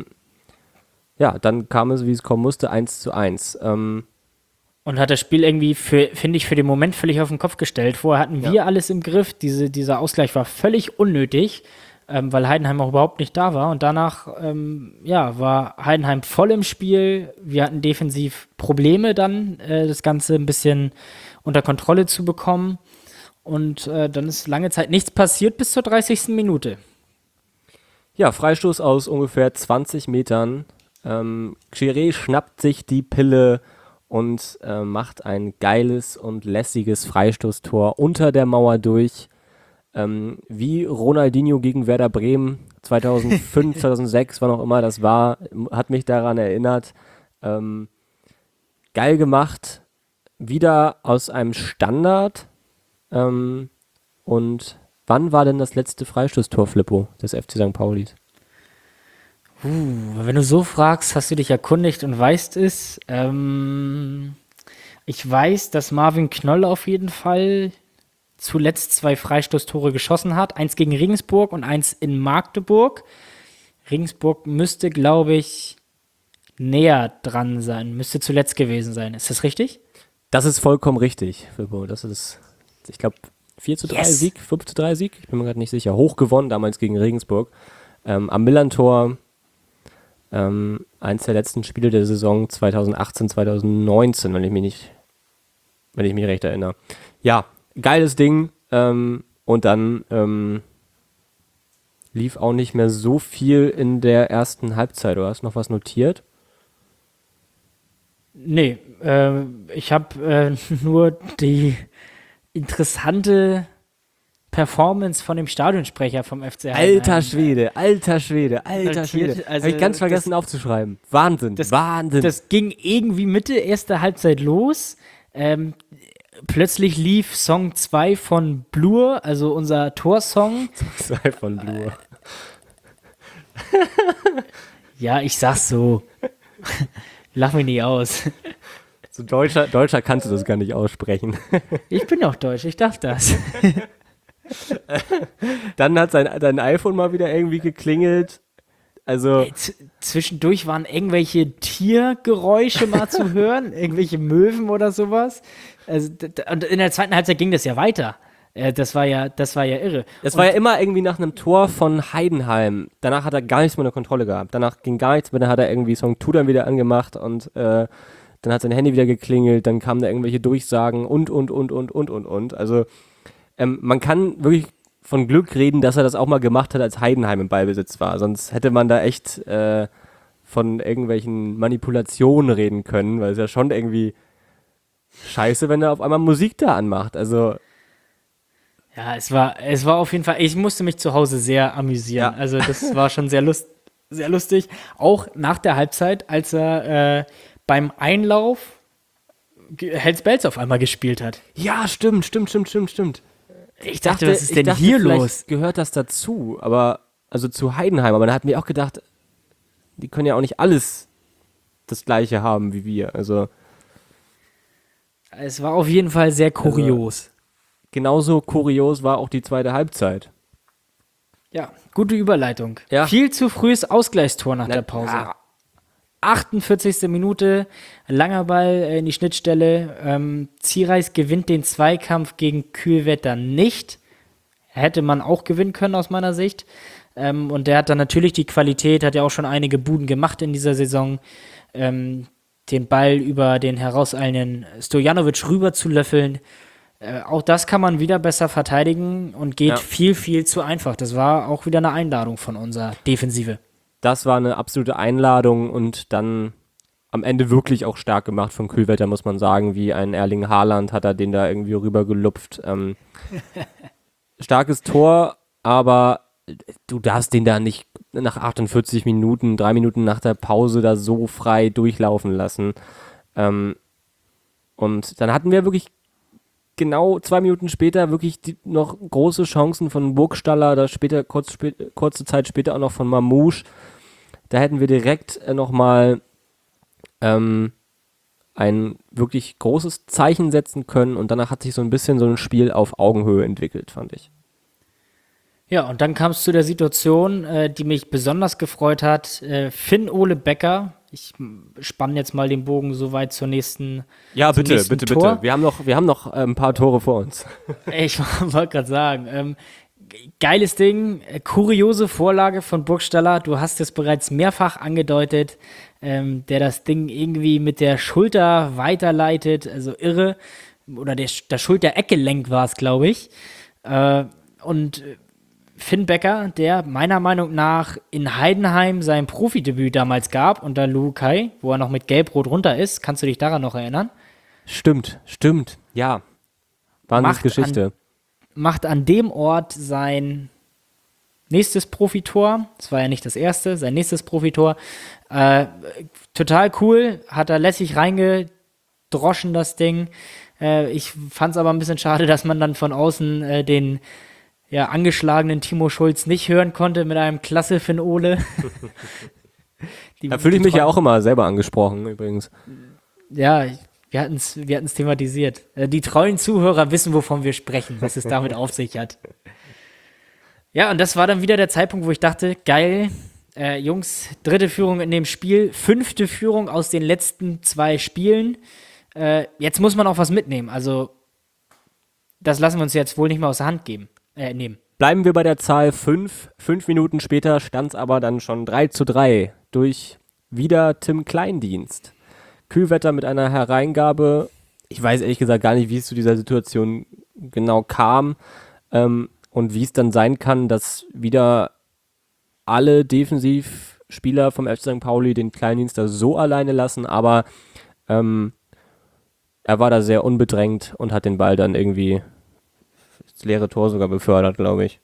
ja, dann kam es, wie es kommen musste, 1:1. Und hat das Spiel irgendwie, finde ich, für den Moment völlig auf den Kopf gestellt. Vorher hatten wir alles im Griff. Dieser Ausgleich war völlig unnötig, weil Heidenheim auch überhaupt nicht da war. Und danach war Heidenheim voll im Spiel. Wir hatten defensiv Probleme dann, das Ganze ein bisschen unter Kontrolle zu bekommen. Und dann ist lange Zeit nichts passiert bis zur 30. Minute. Ja, Freistoß aus ungefähr 20 Metern. Chiré schnappt sich die Pille und macht ein geiles und lässiges Freistoßtor unter der Mauer durch. Wie Ronaldinho gegen Werder Bremen 2005, 2006, wann auch immer das war, hat mich daran erinnert. Geil gemacht. Wieder aus einem Standard. Und wann war denn das letzte Freistoßtor, Flippo, des FC St. Paulis? Wenn du so fragst, hast du dich erkundigt und weißt es. Ich weiß, dass Marvin Knoll auf jeden Fall zuletzt 2 Freistoßtore geschossen hat. Eins gegen Regensburg und eins in Magdeburg. Regensburg müsste, glaube ich, näher dran sein. Müsste zuletzt gewesen sein. Ist das richtig? Das ist vollkommen richtig, Flippo. Das ist, ich glaube, 4:3 Sieg, 5:3 Sieg. Ich bin mir gerade nicht sicher. Hoch gewonnen, damals gegen Regensburg. Am Millern-Tor. Eins der letzten Spiele der Saison 2018, 2019, wenn ich mich recht erinnere. Ja, geiles Ding. Und dann lief auch nicht mehr so viel in der ersten Halbzeit. Du hast noch was notiert? Nee, ich habe nur die interessante Performance von dem Stadionsprecher vom FC Heidenheim. Alter Schwede. Notiert, also Habe ich ganz vergessen aufzuschreiben. Wahnsinn, Wahnsinn. Das ging irgendwie Mitte erster Halbzeit los. Plötzlich lief Song 2 von Blur, also unser Torsong. Sei von Blur. Ja, ich sag's so. Lach mich nicht aus. So Deutscher kannst du das gar nicht aussprechen. Ich bin auch deutsch, ich darf das. Dann hat sein iPhone mal wieder irgendwie geklingelt. Also, Zwischendurch waren irgendwelche Tiergeräusche mal zu hören, irgendwelche Möwen oder sowas. Also, und in der zweiten Halbzeit ging das ja weiter. Das war ja irre. das war ja immer irgendwie nach einem Tor von Heidenheim. Danach hat er gar nichts mehr unter Kontrolle gehabt. Danach ging gar nichts mehr. Dann hat er irgendwie Song Tudor wieder angemacht und dann hat sein Handy wieder geklingelt. Dann kamen da irgendwelche Durchsagen und. Also, man kann wirklich von Glück reden, dass er das auch mal gemacht hat, als Heidenheim im Ballbesitz war. Sonst hätte man da echt von irgendwelchen Manipulationen reden können, weil es ja schon irgendwie scheiße, wenn er auf einmal Musik da anmacht. Also, Ja, es war auf jeden Fall, ich musste mich zu Hause sehr amüsieren. Ja. Also das war schon sehr lustig. Auch nach der Halbzeit, als er beim Einlauf Hells Bells auf einmal gespielt hat. ja, stimmt. Ich dachte, was ist denn hier vielleicht los? gehört das dazu, aber also zu Heidenheim, aber da hatten wir auch gedacht, die können ja auch nicht alles das Gleiche haben wie wir. Also Es war auf jeden Fall sehr kurios. genauso kurios war auch die zweite Halbzeit. Ja, gute Überleitung. Ja. Viel zu frühes Ausgleichstor nach der Pause. Ja, 48. Minute, langer Ball in die Schnittstelle. Ziereis gewinnt den Zweikampf gegen Kühlwetter nicht. Hätte man auch gewinnen können aus meiner Sicht. Und der hat dann natürlich die Qualität, hat ja auch schon einige Buden gemacht in dieser Saison, den Ball über den herauseilenden Stojanovic rüber zu löffeln. Auch das kann man wieder besser verteidigen und geht viel, viel zu einfach. Das war auch wieder eine Einladung von unserer Defensive. das war eine absolute Einladung und dann am Ende wirklich auch stark gemacht von Kühlwetter, muss man sagen, wie ein Erling Haaland hat er den da irgendwie rübergelupft. Starkes Tor, aber du darfst den da nicht nach 48 Minuten, 3 Minuten nach der Pause da so frei durchlaufen lassen. Und dann hatten wir wirklich genau 2 Minuten später wirklich noch große Chancen von Burgstaller, da später, kurze Zeit später auch noch von Mamouche. Da hätten wir direkt nochmal ein wirklich großes Zeichen setzen können und danach hat sich so ein bisschen so ein Spiel auf Augenhöhe entwickelt, fand ich. Ja, und dann kam es zu der Situation, die mich besonders gefreut hat. Finn-Ole Becker, ich spanne jetzt mal den Bogen so weit zum nächsten Tor. Wir haben noch ein paar Tore vor uns. Ich wollte gerade sagen, geiles Ding, kuriose Vorlage von Burgstaller, du hast es bereits mehrfach angedeutet, der das Ding irgendwie mit der Schulter weiterleitet, also irre, oder das Schultereckgelenk war es, glaube ich. Und Finn Becker, der meiner Meinung nach in Heidenheim sein Profidebüt damals gab, unter Lukai, wo er noch mit Gelb-Rot runter ist, kannst du dich daran noch erinnern? Stimmt, ja. Wahnsinnsgeschichte. Macht an dem Ort sein nächstes Profitor. Das war ja nicht das erste, sein nächstes Profitor. Total cool, hat er lässig reingedroschen, das Ding. Ich fand es aber ein bisschen schade, dass man dann von außen den angeschlagenen Timo Schulz nicht hören konnte mit einem klasse Finn-Ole. Da fühle ich mich ja auch immer selber angesprochen, übrigens. Ja, wir hatten's thematisiert. Die treuen Zuhörer wissen, wovon wir sprechen, was es damit auf sich hat. Ja, und das war dann wieder der Zeitpunkt, wo ich dachte, geil, Jungs, 3. Führung in dem Spiel, 5. Führung aus den letzten 2 Spielen. Jetzt muss man auch was mitnehmen. Also, das lassen wir uns jetzt wohl nicht mehr aus der Hand nehmen. Bleiben wir bei der Zahl 5. 5 Minuten später stand es aber dann schon 3:3 durch wieder Tim Kleindienst. Kühlwetter mit einer Hereingabe. Ich weiß ehrlich gesagt gar nicht, wie es zu dieser Situation genau kam und wie es dann sein kann, dass wieder alle Defensivspieler vom FC St. Pauli den Kleindienst da so alleine lassen, aber er war da sehr unbedrängt und hat den Ball dann irgendwie ins leere Tor sogar befördert, glaube ich.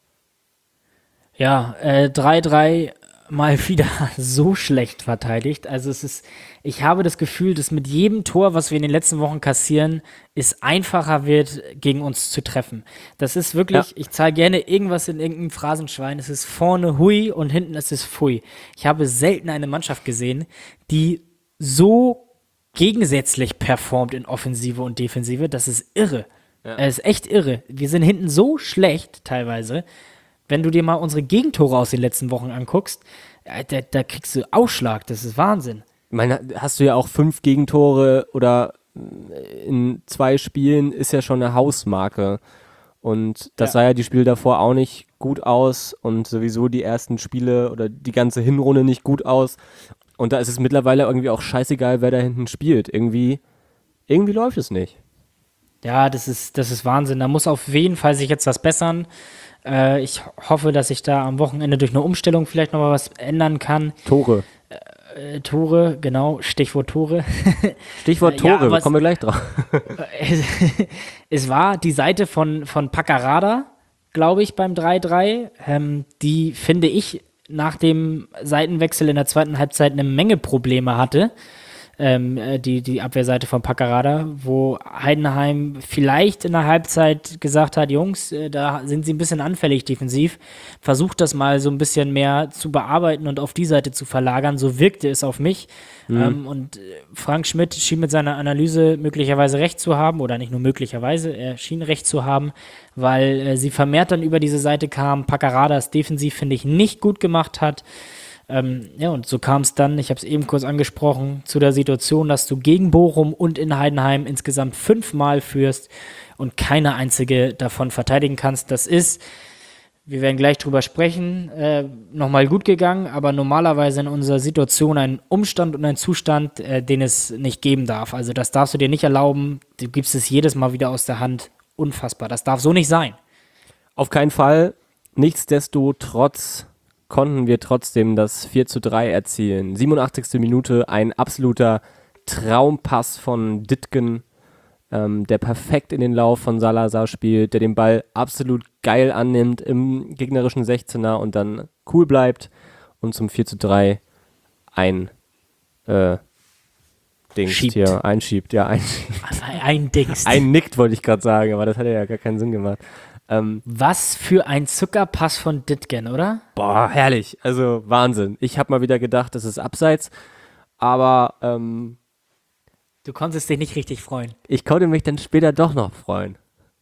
Ja, 3-3 mal wieder so schlecht verteidigt. Also ich habe das Gefühl, dass mit jedem Tor, was wir in den letzten Wochen kassieren, es einfacher wird, gegen uns zu treffen. Das ist wirklich, Ich zahle gerne irgendwas in irgendeinem Phrasenschwein. Es ist vorne hui und hinten ist es pfui. Ich habe selten eine Mannschaft gesehen, die so gegensätzlich performt in Offensive und Defensive. Das ist irre. Es ist echt irre. Wir sind hinten so schlecht teilweise. Wenn du dir mal unsere Gegentore aus den letzten Wochen anguckst, da kriegst du Ausschlag. Das ist Wahnsinn. Ich meine, hast du ja auch 5 Gegentore oder in 2 Spielen ist ja schon eine Hausmarke. Und das sah ja die Spiele davor auch nicht gut aus und sowieso die ersten Spiele oder die ganze Hinrunde nicht gut aus. Und da ist es mittlerweile irgendwie auch scheißegal, wer da hinten spielt. Irgendwie läuft es nicht. Ja, das ist Wahnsinn. Da muss auf jeden Fall sich jetzt was bessern. Ich hoffe, dass sich da am Wochenende durch eine Umstellung vielleicht noch mal was ändern kann. Tore. Tore, genau, Stichwort Tore. Stichwort Tore, da kommen wir gleich drauf. Es war die Seite von Paccarada, glaube ich, beim 3-3, die, finde ich, nach dem Seitenwechsel in der zweiten Halbzeit eine Menge Probleme hatte. Die Abwehrseite von Paccarada, wo Heidenheim vielleicht in der Halbzeit gesagt hat, Jungs, da sind sie ein bisschen anfällig defensiv, versucht das mal so ein bisschen mehr zu bearbeiten und auf die Seite zu verlagern, so wirkte es auf mich. Und Frank Schmidt schien mit seiner Analyse möglicherweise recht zu haben, oder nicht nur möglicherweise, er schien recht zu haben, weil sie vermehrt dann über diese Seite kam, Paccarada es defensiv, finde ich, nicht gut gemacht hat. Und so kam es dann, ich habe es eben kurz angesprochen, zu der Situation, dass du gegen Bochum und in Heidenheim insgesamt 5-mal führst und keine einzige davon verteidigen kannst. Das ist, wir werden gleich drüber sprechen, nochmal gut gegangen, aber normalerweise in unserer Situation ein Umstand und ein Zustand, den es nicht geben darf. Also das darfst du dir nicht erlauben, du gibst es jedes Mal wieder aus der Hand. Unfassbar, das darf so nicht sein. Auf keinen Fall. Nichtsdestotrotz konnten wir trotzdem das 4:3 erzielen. 87. Minute, ein absoluter Traumpass von Dittgen, der perfekt in den Lauf von Salazar spielt, der den Ball absolut geil annimmt im gegnerischen 16er und dann cool bleibt und zum 4:3 einschiebt. Einnickt, wollte ich gerade sagen, aber das hat ja gar keinen Sinn gemacht. Was für ein Zuckerpass von Dittgen, oder? Boah, herrlich. Also Wahnsinn. Ich habe mal wieder gedacht, das ist abseits, aber du konntest dich nicht richtig freuen. Ich konnte mich dann später doch noch freuen.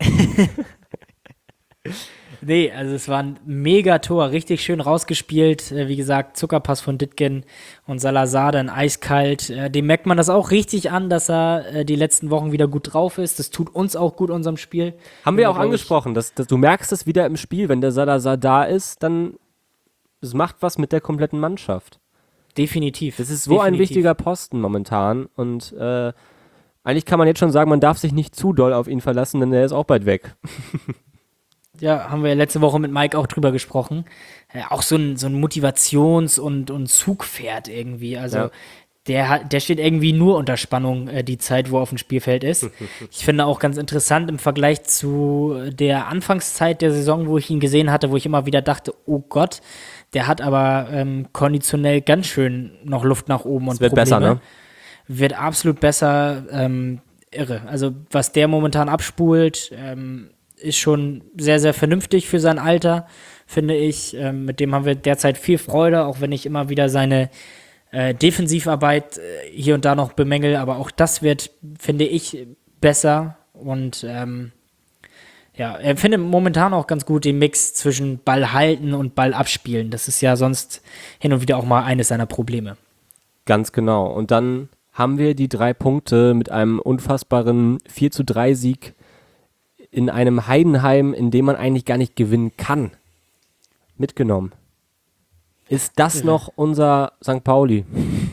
Nee, also es war ein Megator, richtig schön rausgespielt. Wie gesagt, Zuckerpass von Dittgen und Salazar dann eiskalt. Dem merkt man das auch richtig an, dass er die letzten Wochen wieder gut drauf ist. Das tut uns auch gut, unserem Spiel. Haben wir auch angesprochen, dass du merkst es wieder im Spiel, wenn der Salazar da ist, dann es macht was mit der kompletten Mannschaft. Definitiv. Das ist so ein wichtiger Posten momentan und eigentlich kann man jetzt schon sagen, man darf sich nicht zu doll auf ihn verlassen, denn er ist auch bald weg. Ja, haben wir ja letzte Woche mit Mike auch drüber gesprochen. Auch so ein Motivations- und Zugpferd irgendwie. Also der steht irgendwie nur unter Spannung die Zeit, wo er auf dem Spielfeld ist. Ich finde auch ganz interessant im Vergleich zu der Anfangszeit der Saison, wo ich ihn gesehen hatte, wo ich immer wieder dachte, oh Gott, der hat aber konditionell ganz schön noch Luft nach oben und wird Probleme. Besser, ne? Wird absolut besser. Irre. Also was der momentan abspult, ist schon sehr, sehr vernünftig für sein Alter, finde ich. Mit dem haben wir derzeit viel Freude, auch wenn ich immer wieder seine Defensivarbeit hier und da noch bemängel. Aber auch das wird, finde ich, besser. Und er findet momentan auch ganz gut den Mix zwischen Ball halten und Ball abspielen. Das ist ja sonst hin und wieder auch mal eines seiner Probleme. Ganz genau. Und dann haben wir die 3 Punkte mit einem unfassbaren 4:3-Sieg in einem Heidenheim, in dem man eigentlich gar nicht gewinnen kann, mitgenommen. Ist das noch unser St. Pauli?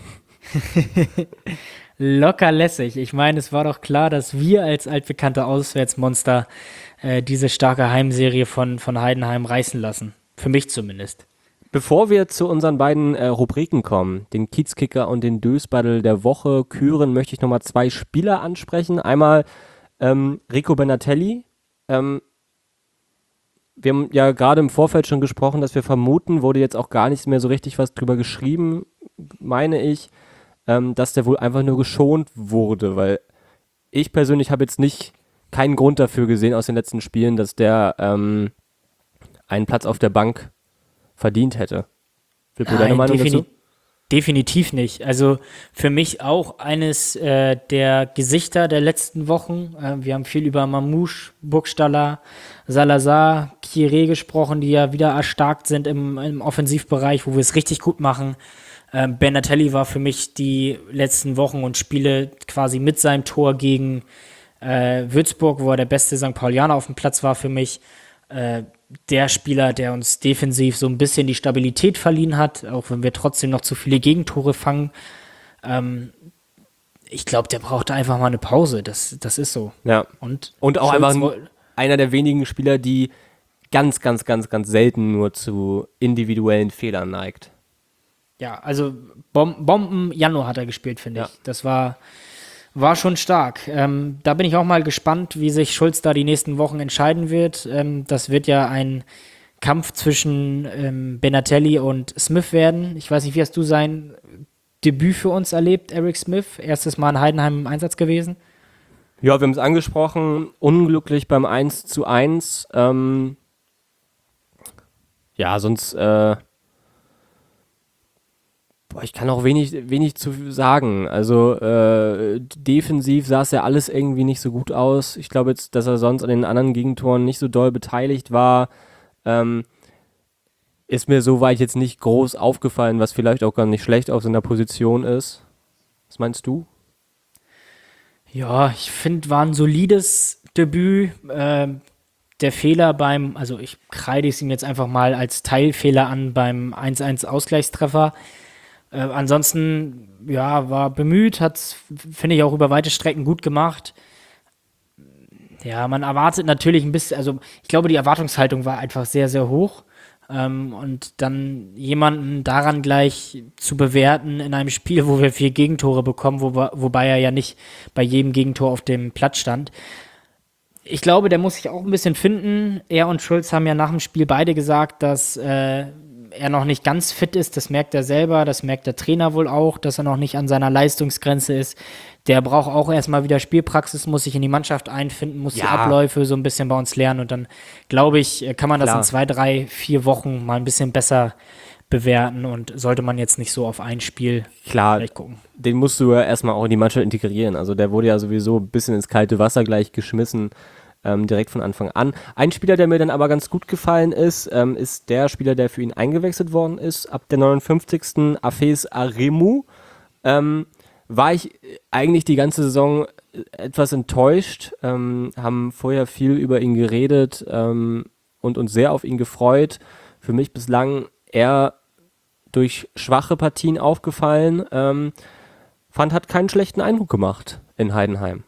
Locker lässig. Ich meine, es war doch klar, dass wir als altbekannte Auswärtsmonster diese starke Heimserie von Heidenheim reißen lassen. Für mich zumindest. Bevor wir zu unseren beiden Rubriken kommen, den Kiezkicker und den Dösbaddel der Woche küren, möchte ich nochmal 2 Spieler ansprechen. Einmal Rico Benatelli. Wir haben ja gerade im Vorfeld schon gesprochen, dass wir vermuten, wurde jetzt auch gar nicht mehr so richtig was drüber geschrieben, meine ich, dass der wohl einfach nur geschont wurde, weil ich persönlich habe jetzt keinen Grund dafür gesehen aus den letzten Spielen, dass der einen Platz auf der Bank verdient hätte. Flippo, deine Meinung dazu? Definitiv nicht. Also für mich auch eines der Gesichter der letzten Wochen. Wir haben viel über Mamouche, Burgstaller, Salazar, Kieré gesprochen, die ja wieder erstarkt sind im Offensivbereich, wo wir es richtig gut machen. Benatelli war für mich die letzten Wochen und Spiele quasi mit seinem Tor gegen Würzburg, wo er der beste St. Paulianer auf dem Platz war für mich. Der Spieler, der uns defensiv so ein bisschen die Stabilität verliehen hat, auch wenn wir trotzdem noch zu viele Gegentore fangen. Ich glaube, der brauchte einfach mal eine Pause. Das ist so. Ja. Und auch einfach einer der wenigen Spieler, die ganz, ganz, ganz, ganz selten nur zu individuellen Fehlern neigt. Ja, also Bomben Januar hat er gespielt, finde ich. Das war schon stark. Da bin ich auch mal gespannt, wie sich Schulz da die nächsten Wochen entscheiden wird. Das wird ja ein Kampf zwischen Benatelli und Smith werden. Ich weiß nicht, wie hast du sein Debüt für uns erlebt, Eric Smith? Erstes Mal in Heidenheim im Einsatz gewesen? Ja, wir haben es angesprochen, unglücklich beim 1:1. Ja, sonst ich kann auch wenig zu sagen. Also defensiv sah es ja alles irgendwie nicht so gut aus. Ich glaube jetzt, dass er sonst an den anderen Gegentoren nicht so doll beteiligt war. Ist mir soweit jetzt nicht groß aufgefallen, was vielleicht auch gar nicht schlecht auf seiner Position ist. Was meinst du? Ja, ich finde, war ein solides Debüt. Der Fehler also ich kreide es ihm jetzt einfach mal als Teilfehler an beim 1:1 Ausgleichstreffer. Ansonsten, ja, war bemüht, hat's, finde ich, auch über weite Strecken gut gemacht. Ja, man erwartet natürlich ein bisschen, also ich glaube, die Erwartungshaltung war einfach sehr, sehr hoch. Und dann jemanden daran gleich zu bewerten in einem Spiel, wo wir 4 Gegentore bekommen, wobei er ja nicht bei jedem Gegentor auf dem Platz stand. Ich glaube, der muss sich auch ein bisschen finden. Er und Schulz haben ja nach dem Spiel beide gesagt, dass er noch nicht ganz fit ist, das merkt er selber, das merkt der Trainer wohl auch, dass er noch nicht an seiner Leistungsgrenze ist. Der braucht auch erstmal wieder Spielpraxis, muss sich in die Mannschaft einfinden, muss die Abläufe so ein bisschen bei uns lernen und dann, glaube ich, kann man das in 2, 3, 4 Wochen mal ein bisschen besser bewerten und sollte man jetzt nicht so auf ein Spiel vielleicht gucken. Den musst du ja erstmal auch in die Mannschaft integrieren. Also der wurde ja sowieso ein bisschen ins kalte Wasser gleich geschmissen. Direkt von Anfang an. Ein Spieler, der mir dann aber ganz gut gefallen ist, ist der Spieler, der für ihn eingewechselt worden ist. Ab der 59. Hafez Aremu. War ich eigentlich die ganze Saison etwas enttäuscht. Haben vorher viel über ihn geredet und uns sehr auf ihn gefreut. Für mich bislang eher durch schwache Partien aufgefallen. Hat keinen schlechten Eindruck gemacht in Heidenheim.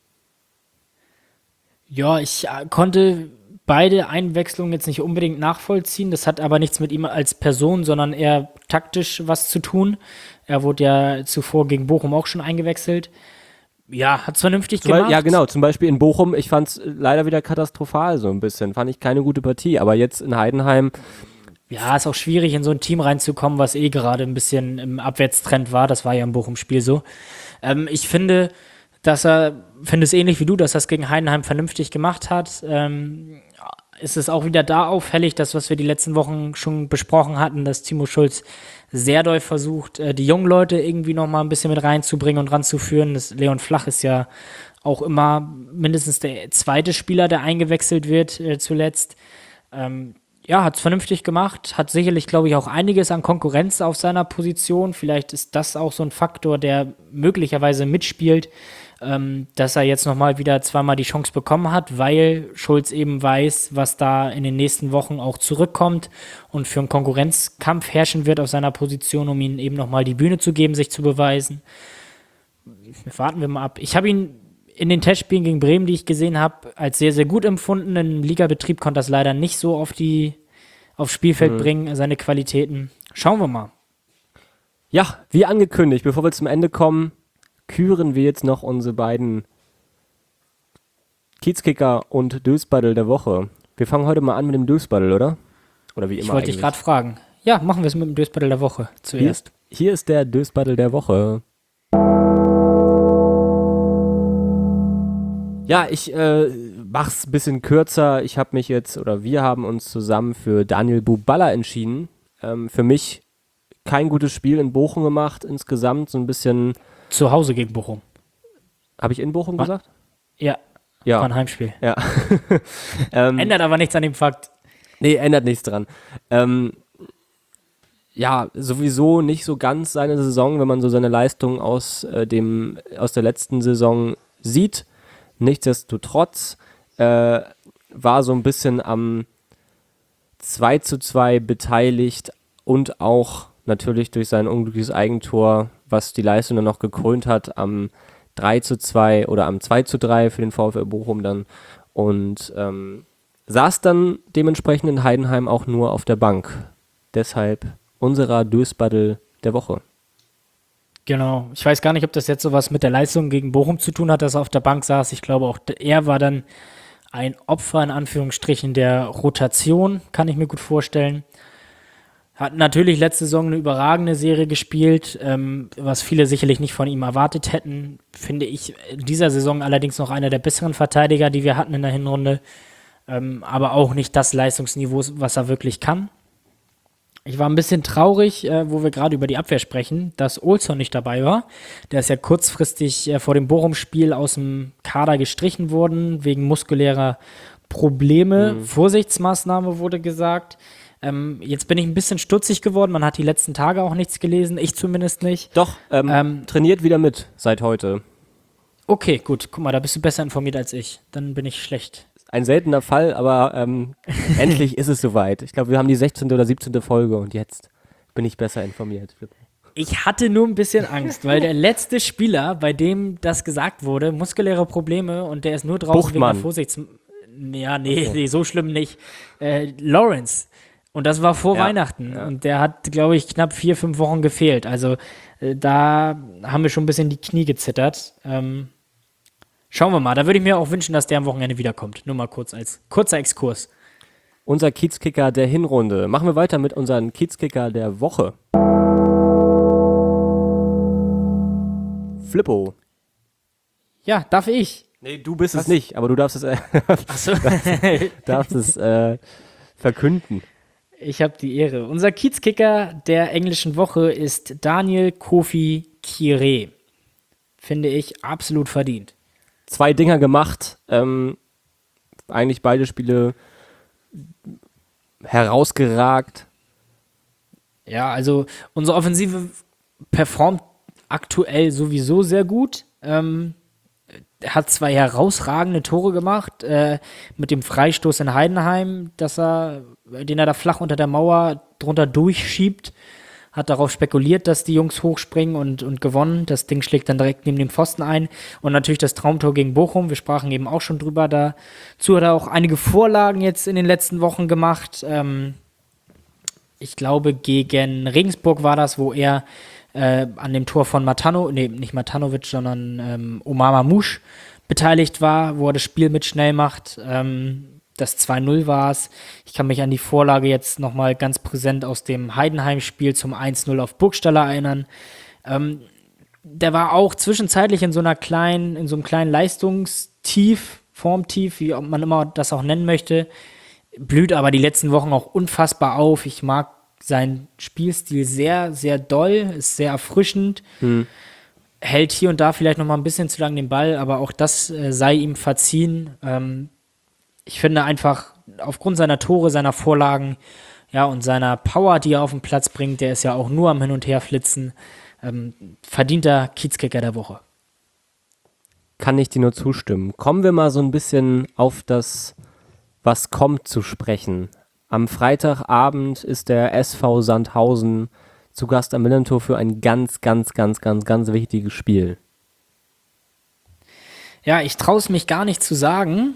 Ja, ich konnte beide Einwechslungen jetzt nicht unbedingt nachvollziehen. Das hat aber nichts mit ihm als Person, sondern eher taktisch was zu tun. Er wurde ja zuvor gegen Bochum auch schon eingewechselt. Ja, hat es vernünftig gemacht. Ja, genau. Zum Beispiel in Bochum, ich fand es leider wieder katastrophal so ein bisschen. Fand ich keine gute Partie. Aber jetzt in Heidenheim... Ja, ist auch schwierig, in so ein Team reinzukommen, was gerade ein bisschen im Abwärtstrend war. Das war ja im Bochum-Spiel so. Ich finde es ähnlich wie du, dass er es gegen Heidenheim vernünftig gemacht hat. Ist es auch wieder da auffällig, dass was wir die letzten Wochen schon besprochen hatten, dass Timo Schulz sehr doll versucht, die jungen Leute irgendwie noch mal ein bisschen mit reinzubringen und ranzuführen. Leon Flach ist ja auch immer mindestens der zweite Spieler, der eingewechselt wird zuletzt. Hat es vernünftig gemacht, hat sicherlich, glaube ich, auch einiges an Konkurrenz auf seiner Position. Vielleicht ist das auch so ein Faktor, der möglicherweise mitspielt, dass er jetzt nochmal wieder zweimal die Chance bekommen hat, weil Schulz eben weiß, was da in den nächsten Wochen auch zurückkommt und für einen Konkurrenzkampf herrschen wird auf seiner Position, um ihm eben nochmal die Bühne zu geben, sich zu beweisen. Warten wir mal ab. Ich habe ihn in den Testspielen gegen Bremen, die ich gesehen habe, als sehr, sehr gut empfunden. Im Ligabetrieb konnte das leider nicht so aufs Spielfeld bringen, seine Qualitäten. Schauen wir mal. Ja, wie angekündigt, bevor wir zum Ende kommen, küren wir jetzt noch unsere beiden Kiezkicker und Dösbaddel der Woche. Wir fangen heute mal an mit dem Dösbaddel, oder? Oder wie immer. Ich wollte dich gerade fragen. Ja, machen wir es mit dem Dösbaddel der Woche zuerst. Hier ist der Dösbaddel der Woche. Ja, ich mach's ein bisschen kürzer. Wir haben uns zusammen für Daniel Buballa entschieden. Für mich kein gutes Spiel in Bochum gemacht, insgesamt so ein bisschen. Zu Hause gegen Bochum. Habe ich in Bochum gesagt? Ja, war ein Heimspiel. Ja. Ändert aber nichts an dem Fakt. Nee, ändert nichts dran. Ja, sowieso nicht so ganz seine Saison, wenn man so seine Leistung aus der letzten Saison sieht. Nichtsdestotrotz war so ein bisschen am 2:2 beteiligt und auch natürlich durch sein unglückliches Eigentor, was die Leistung dann noch gekrönt hat, am 3:2 oder am 2:3 für den VfL Bochum dann und saß dann dementsprechend in Heidenheim auch nur auf der Bank. Deshalb unserer Dösbaddel der Woche. Genau. Ich weiß gar nicht, ob das jetzt sowas mit der Leistung gegen Bochum zu tun hat, dass er auf der Bank saß. Ich glaube auch, er war dann ein Opfer in Anführungsstrichen der Rotation, kann ich mir gut vorstellen. Hat natürlich letzte Saison eine überragende Serie gespielt, was viele sicherlich nicht von ihm erwartet hätten. Finde ich in dieser Saison allerdings noch einer der besseren Verteidiger, die wir hatten in der Hinrunde. Aber auch nicht das Leistungsniveau, was er wirklich kann. Ich war ein bisschen traurig, wo wir gerade über die Abwehr sprechen, dass Olsson nicht dabei war. Der ist ja kurzfristig vor dem Bochum-Spiel aus dem Kader gestrichen worden, wegen muskulärer Probleme. Vorsichtsmaßnahme wurde gesagt. Jetzt bin ich ein bisschen stutzig geworden. Man hat die letzten Tage auch nichts gelesen, ich zumindest nicht. Doch, trainiert wieder mit seit heute. Okay, gut. Guck mal, da bist du besser informiert als ich. Dann bin ich schlecht. Ein seltener Fall, aber endlich ist es soweit. Ich glaube, wir haben die 16. oder 17. Folge und jetzt bin ich besser informiert. Ich hatte nur ein bisschen Angst, weil der letzte Spieler, bei dem das gesagt wurde, muskuläre Probleme und der ist nur draußen wegen der Ja, nee, so schlimm nicht. Lawrence. Und das war vor Weihnachten. Ja. Und der hat, glaube ich, knapp 4-5 Wochen gefehlt. Also da haben wir schon ein bisschen die Knie gezittert. Schauen wir mal. Da würde ich mir auch wünschen, dass der am Wochenende wiederkommt. Nur mal kurz als kurzer Exkurs. Unser Kiezkicker der Hinrunde. Machen wir weiter mit unserem Kiezkicker der Woche. Flippo. Ja, darf ich? Nee, du bist es nicht, aber du darfst es, darfst es verkünden. Ich habe die Ehre. Unser Kiezkicker der englischen Woche ist Daniel Kofi Kyereh. Finde ich absolut verdient. 2 Dinger gemacht. Eigentlich beide Spiele herausgeragt. Ja, also unsere Offensive performt aktuell sowieso sehr gut. Er hat 2 herausragende Tore gemacht, mit dem Freistoß in Heidenheim, den er da flach unter der Mauer drunter durchschiebt, hat darauf spekuliert, dass die Jungs hochspringen und gewonnen. Das Ding schlägt dann direkt neben dem Pfosten ein. Und natürlich das Traumtor gegen Bochum, wir sprachen eben auch schon drüber, dazu hat er auch einige Vorlagen jetzt in den letzten Wochen gemacht. Ich glaube, gegen Regensburg war das, wo er an dem Tor von nicht Matanovic, sondern Omar Mamouche beteiligt war, wo er das Spiel mit schnell macht. Das 2:0 war es. Ich kann mich an die Vorlage jetzt nochmal ganz präsent aus dem Heidenheim-Spiel zum 1:0 auf Burgstaller erinnern. Der war auch zwischenzeitlich in so einem kleinen Leistungstief, Formtief, wie man immer das auch nennen möchte, blüht aber die letzten Wochen auch unfassbar auf. Ich mag seinen Spielstil sehr, sehr doll, ist sehr erfrischend, hält hier und da vielleicht noch mal ein bisschen zu lang den Ball, aber auch das sei ihm verziehen. Ich finde einfach, aufgrund seiner Tore, seiner Vorlagen, ja, und seiner Power, die er auf den Platz bringt, der ist ja auch nur am Hin- und Herflitzen, verdienter Kiezkicker der Woche. Kann ich dir nur zustimmen. Kommen wir mal so ein bisschen auf das, was kommt, zu sprechen. Am Freitagabend ist der SV Sandhausen zu Gast am Millantor für ein ganz, ganz, ganz, ganz, ganz wichtiges Spiel. Ja, ich traue es mich gar nicht zu sagen.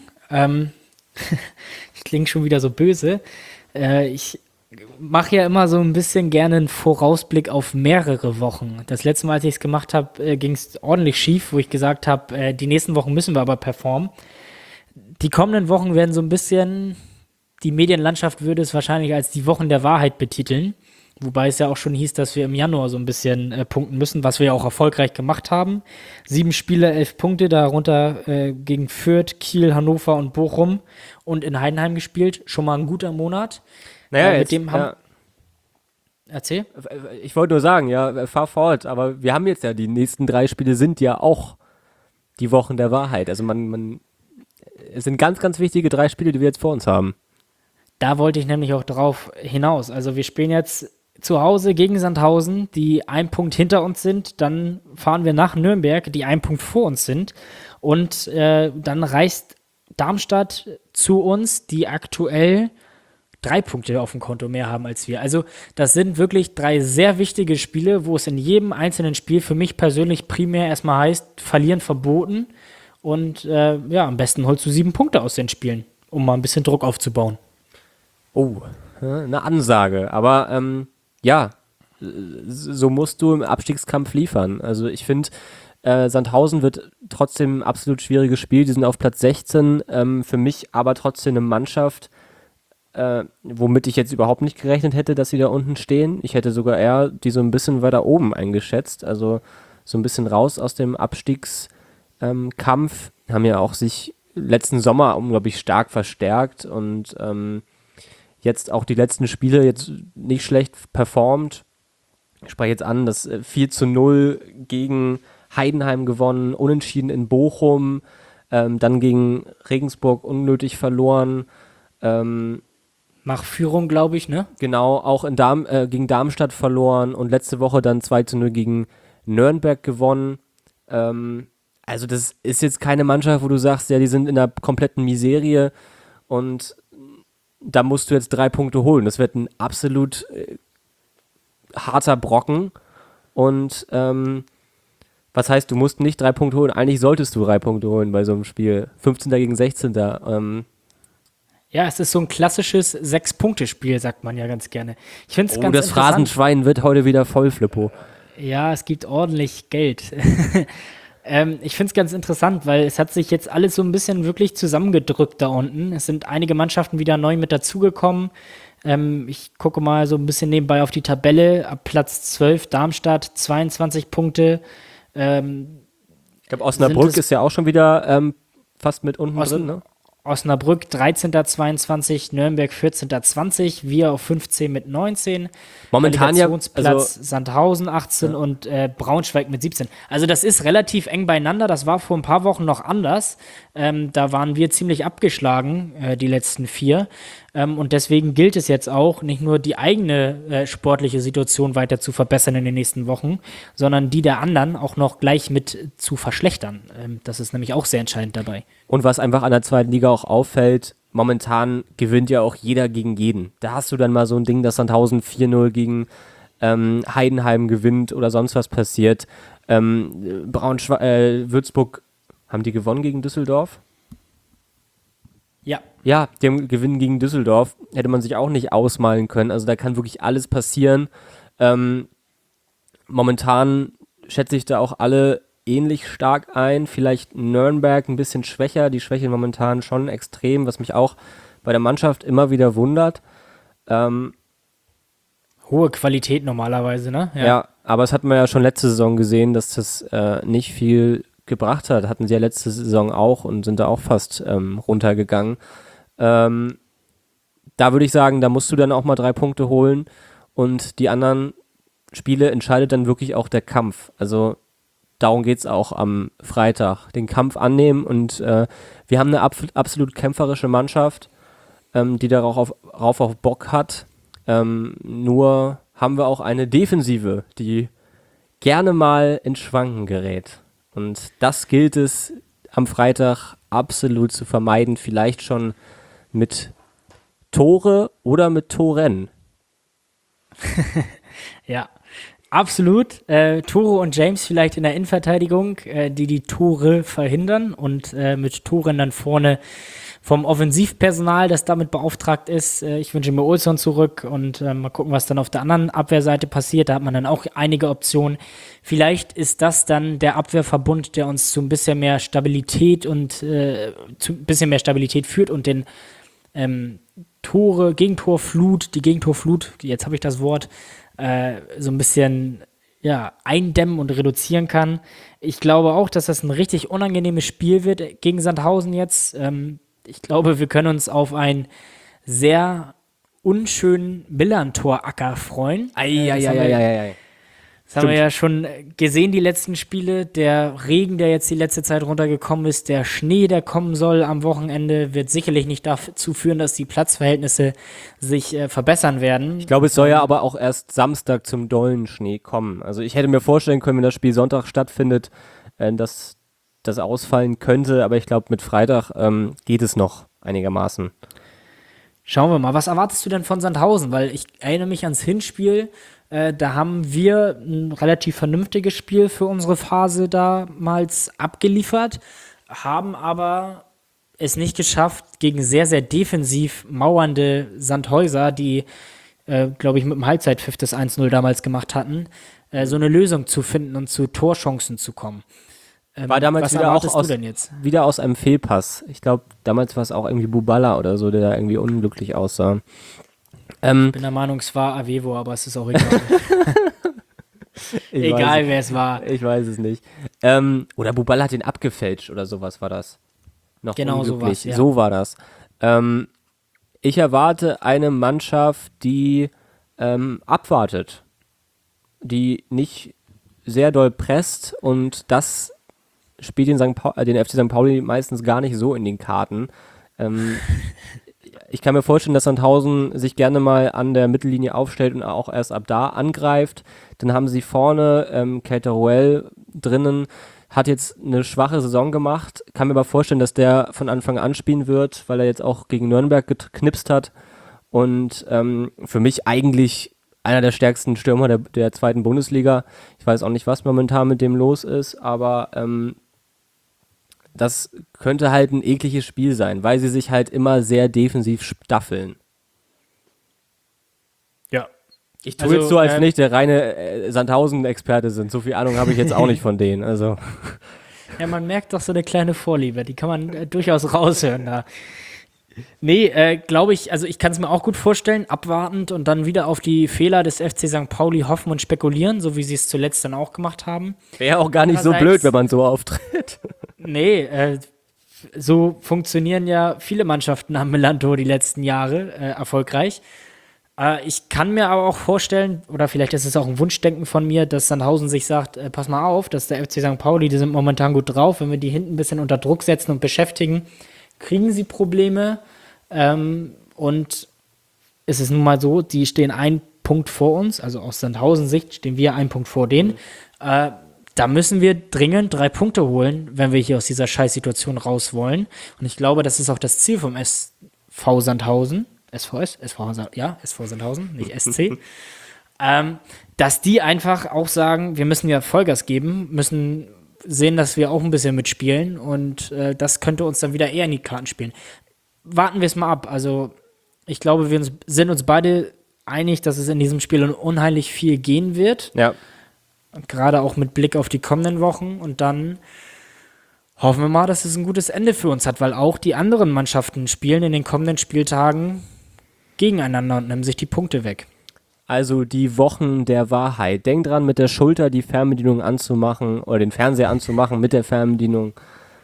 Ich klinge schon wieder so böse. Ich mache ja immer so ein bisschen gerne einen Vorausblick auf mehrere Wochen. Das letzte Mal, als ich es gemacht habe, ging es ordentlich schief, wo ich gesagt habe, die nächsten Wochen müssen wir aber performen. Die kommenden Wochen werden so ein bisschen, die Medienlandschaft würde es wahrscheinlich als die Wochen der Wahrheit betiteln. Wobei es ja auch schon hieß, dass wir im Januar so ein bisschen punkten müssen, was wir ja auch erfolgreich gemacht haben. 7 Spiele, 11 Punkte, darunter gegen Fürth, Kiel, Hannover und Bochum und in Heidenheim gespielt. Schon mal ein guter Monat. Naja, mit dem haben Erzähl. Ich wollte nur sagen, ja, fahr fort, aber wir haben jetzt ja, die nächsten 3 Spiele sind ja auch die Wochen der Wahrheit. Also es sind ganz, ganz wichtige 3 Spiele, die wir jetzt vor uns haben. Da wollte ich nämlich auch drauf hinaus. Also wir spielen jetzt zu Hause gegen Sandhausen, die 1 Punkt hinter uns sind. Dann fahren wir nach Nürnberg, die 1 Punkt vor uns sind. Und dann reist Darmstadt zu uns, die aktuell 3 Punkte auf dem Konto mehr haben als wir. Also das sind wirklich 3 sehr wichtige Spiele, wo es in jedem einzelnen Spiel für mich persönlich primär erstmal heißt, verlieren verboten. Und ja, am besten holst du 7 Punkte aus den Spielen, um mal ein bisschen Druck aufzubauen. Oh, eine Ansage. Aber ja, so musst du im Abstiegskampf liefern. Also ich finde, Sandhausen wird trotzdem ein absolut schwieriges Spiel. Die sind auf Platz 16. Für mich aber trotzdem eine Mannschaft, womit ich jetzt überhaupt nicht gerechnet hätte, dass sie da unten stehen. Ich hätte sogar eher die so ein bisschen weiter oben eingeschätzt. Also so ein bisschen raus aus dem Abstiegskampf. Haben ja auch sich letzten Sommer unglaublich stark verstärkt und jetzt auch die letzten Spiele jetzt nicht schlecht performt. Ich spreche jetzt an, das 4:0 gegen Heidenheim gewonnen, unentschieden in Bochum, dann gegen Regensburg unnötig verloren. Nach Führung, glaube ich, ne? Genau, auch gegen Darmstadt verloren und letzte Woche dann 2:0 gegen Nürnberg gewonnen. Also das ist jetzt keine Mannschaft, wo du sagst, ja, die sind in der kompletten Miserie und da musst du jetzt 3 Punkte holen. Das wird ein absolut harter Brocken. Und was heißt, du musst nicht 3 Punkte holen? Eigentlich solltest du 3 Punkte holen bei so einem Spiel. 15. gegen 16. Ja, es ist so ein klassisches 6-Punkte-Spiel, sagt man ja ganz gerne. Ich finde es ganz das interessant. Phrasenschwein wird heute wieder voll, Flippo. Ja, es gibt ordentlich Geld. Ich finde es ganz interessant, weil es hat sich jetzt alles so ein bisschen wirklich zusammengedrückt da unten. Es sind einige Mannschaften wieder neu mit dazugekommen. Ich gucke mal so ein bisschen nebenbei auf die Tabelle. Ab Platz 12 Darmstadt, 22 Punkte. Ich glaube, Osnabrück ist ja auch schon wieder fast mit unten drin, ne? Osnabrück 13. 22, Nürnberg 14. 20, wir auf 15 mit 19. Momentan ja, Relegationsplatz Sandhausen 18 und Braunschweig mit 17. Also das ist relativ eng beieinander, das war vor ein paar Wochen noch anders. Da waren wir ziemlich abgeschlagen, die letzten 4. Und deswegen gilt es jetzt auch, nicht nur die eigene sportliche Situation weiter zu verbessern in den nächsten Wochen, sondern die der anderen auch noch gleich mit zu verschlechtern. Das ist nämlich auch sehr entscheidend dabei. Und was einfach an der zweiten Liga auch auffällt, momentan gewinnt ja auch jeder gegen jeden. Da hast du dann mal so ein Ding, dass Sandhausen 4:0 gegen Heidenheim gewinnt oder sonst was passiert. Würzburg, haben die gewonnen gegen Düsseldorf? Ja. Ja, die haben gewinnen gegen Düsseldorf. Hätte man sich auch nicht ausmalen können. Also da kann wirklich alles passieren. Momentan schätze ich da auch alle ähnlich stark ein. Vielleicht Nürnberg ein bisschen schwächer. Die schwächeln momentan schon extrem, was mich auch bei der Mannschaft immer wieder wundert. Hohe Qualität normalerweise, ne? Ja, aber das hatten wir ja schon letzte Saison gesehen, dass das nicht viel gebracht hat. Hatten sie ja letzte Saison auch und sind da auch fast runtergegangen. Da würde ich sagen, da musst du dann auch mal 3 Punkte holen und die anderen Spiele entscheidet dann wirklich auch der Kampf. Also darum geht es auch am Freitag. Den Kampf annehmen und wir haben eine absolut kämpferische Mannschaft, die darauf auch Bock hat. Nur haben wir auch eine Defensive, die gerne mal ins Schwanken gerät. Und das gilt es am Freitag absolut zu vermeiden, vielleicht schon mit Tore oder mit Toren. Ja, absolut. Tore und James vielleicht in der Innenverteidigung, die Tore verhindern und mit Toren dann vorne vom Offensivpersonal, das damit beauftragt ist. Ich wünsche mir Olsson zurück und mal gucken, was dann auf der anderen Abwehrseite passiert. Da hat man dann auch einige Optionen. Vielleicht ist das dann der Abwehrverbund, der uns zu ein bisschen mehr Stabilität und zu ein bisschen mehr Stabilität führt und den die Gegentorflut, jetzt habe ich das Wort, so ein bisschen eindämmen und reduzieren kann. Ich glaube auch, dass das ein richtig unangenehmes Spiel wird gegen Sandhausen jetzt. Ich glaube, wir können uns auf ein sehr unschönen Millantor-Acker freuen. Eieieiei. Das haben wir ja schon gesehen, die letzten Spiele. Der Regen, der jetzt die letzte Zeit runtergekommen ist, der Schnee, der kommen soll am Wochenende, wird sicherlich nicht dazu führen, dass die Platzverhältnisse sich verbessern werden. Ich glaube, es soll ja aber auch erst Samstag zum dollen Schnee kommen. Also ich hätte mir vorstellen können, wenn das Spiel Sonntag stattfindet, dass das ausfallen könnte, aber ich glaube, mit Freitag geht es noch einigermaßen. Schauen wir mal, was erwartest du denn von Sandhausen? Weil ich erinnere mich ans Hinspiel, da haben wir ein relativ vernünftiges Spiel für unsere Phase damals abgeliefert, haben aber es nicht geschafft, gegen sehr, sehr defensiv mauernde Sandhäuser, die, glaube ich, mit dem Halbzeitpfiff das 1-0 damals gemacht hatten, so eine Lösung zu finden und zu Torchancen zu kommen. War damals was erwartest du denn jetzt? wieder aus einem Fehlpass. Ich glaube, damals war es auch irgendwie Bubala oder so, der da irgendwie unglücklich aussah. Ich bin der Meinung, es war Avevo, aber es ist auch egal. Egal, wer es war. Ich weiß es nicht. Oder Bubala hat den abgefälscht oder sowas war das. Noch genau unglücklich. sowas, ja. So war das. Ich erwarte eine Mannschaft, die abwartet. Die nicht sehr doll presst und das spielt den FC St. Pauli meistens gar nicht so in den Karten. Ich kann mir vorstellen, dass Sandhausen sich gerne mal an der Mittellinie aufstellt und auch erst ab da angreift. Dann haben sie vorne Cateruel drinnen, hat jetzt eine schwache Saison gemacht. Kann mir aber vorstellen, dass der von Anfang an spielen wird, weil er jetzt auch gegen Nürnberg geknipst hat. Und für mich eigentlich einer der stärksten Stürmer der zweiten Bundesliga. Ich weiß auch nicht, was momentan mit dem los ist, aber das könnte halt ein ekliges Spiel sein, weil sie sich halt immer sehr defensiv staffeln. Ja. Ich tue jetzt so, als wenn ich der reine Sandhausen-Experte sind. So viel Ahnung habe ich jetzt auch nicht von denen. Also. Ja, man merkt doch so eine kleine Vorliebe, die kann man durchaus raushören da. Nee, glaube ich, also ich kann es mir auch gut vorstellen, abwartend und dann wieder auf die Fehler des FC St. Pauli hoffen und spekulieren, so wie sie es zuletzt dann auch gemacht haben. Wäre auch gar nicht so blöd, wenn man so auftritt. Nee, so funktionieren ja viele Mannschaften am Millantor die letzten Jahre erfolgreich. Ich kann mir aber auch vorstellen, oder vielleicht ist es auch ein Wunschdenken von mir, dass Sandhausen sich sagt, pass mal auf, dass der FC St. Pauli, die sind momentan gut drauf, wenn wir die hinten ein bisschen unter Druck setzen und beschäftigen, kriegen sie Probleme. Und es ist nun mal so, die stehen einen Punkt vor uns, also aus Sandhausen-Sicht stehen wir einen Punkt vor denen. Da müssen wir dringend 3 Punkte holen, wenn wir hier aus dieser Scheißsituation raus wollen. Und ich glaube, das ist auch das Ziel vom SV Sandhausen. SV Sandhausen, nicht SC. Dass die einfach auch sagen, wir müssen ja Vollgas geben, müssen sehen, dass wir auch ein bisschen mitspielen und das könnte uns dann wieder eher in die Karten spielen. Warten wir es mal ab. Also ich glaube, wir sind uns beide einig, dass es in diesem Spiel unheimlich viel gehen wird. Ja. Und gerade auch mit Blick auf die kommenden Wochen. Und dann hoffen wir mal, dass es ein gutes Ende für uns hat, weil auch die anderen Mannschaften spielen in den kommenden Spieltagen gegeneinander und nehmen sich die Punkte weg. Also die Wochen der Wahrheit. Denk dran, mit der Schulter die Fernbedienung anzumachen oder den Fernseher anzumachen mit der Fernbedienung.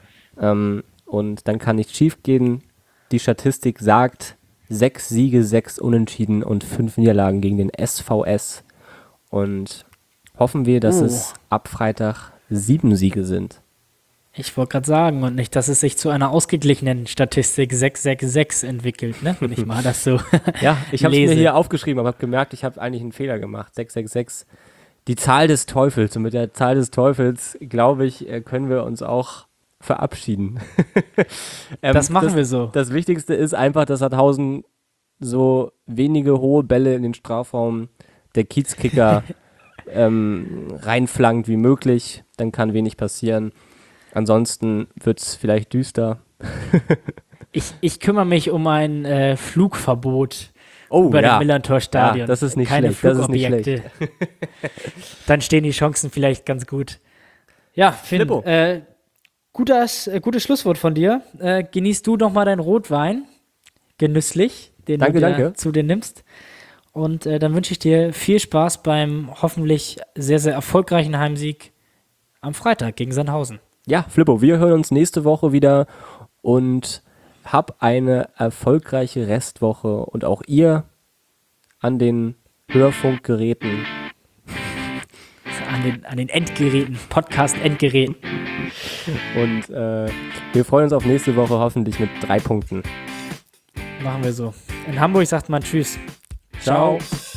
Und dann kann nichts schief gehen. Die Statistik sagt 6 Siege, 6 Unentschieden und 5 Niederlagen gegen den SVS. Und hoffen wir, dass es ab Freitag 7 Siege sind. Ich wollte gerade sagen, und nicht, dass es sich zu einer ausgeglichenen Statistik 666 entwickelt, ne? Wenn ich mal das so Ja, ich habe es lese. mir hier aufgeschrieben, aber habe gemerkt, ich habe eigentlich einen Fehler gemacht. 666, die Zahl des Teufels. Und mit der Zahl des Teufels, glaube ich, können wir uns auch verabschieden. Das machen wir so. Das Wichtigste ist einfach, dass Sandhausen so wenige hohe Bälle in den Strafraum der Kiezkicker reinflankt wie möglich. Dann kann wenig passieren. Ansonsten wird es vielleicht düster. Ich kümmere mich um ein Flugverbot über dem Millantor-Stadion. Ja, das ist nicht Keine schlecht. Das ist nicht Flugobjekte. Dann stehen die Chancen vielleicht ganz gut. Ja, Finn, gutes Schlusswort von dir. Genießt du noch mal deinen Rotwein. Genüsslich, den du zu dir nimmst. Und dann wünsche ich dir viel Spaß beim hoffentlich sehr, sehr erfolgreichen Heimsieg am Freitag gegen Sandhausen. Ja, Flippo, wir hören uns nächste Woche wieder und hab eine erfolgreiche Restwoche und auch ihr an den Hörfunkgeräten. An den Endgeräten, Podcast-Endgeräten. Und wir freuen uns auf nächste Woche hoffentlich mit 3 Punkten. Machen wir so. In Hamburg sagt man Tschüss. Ciao. Ciao.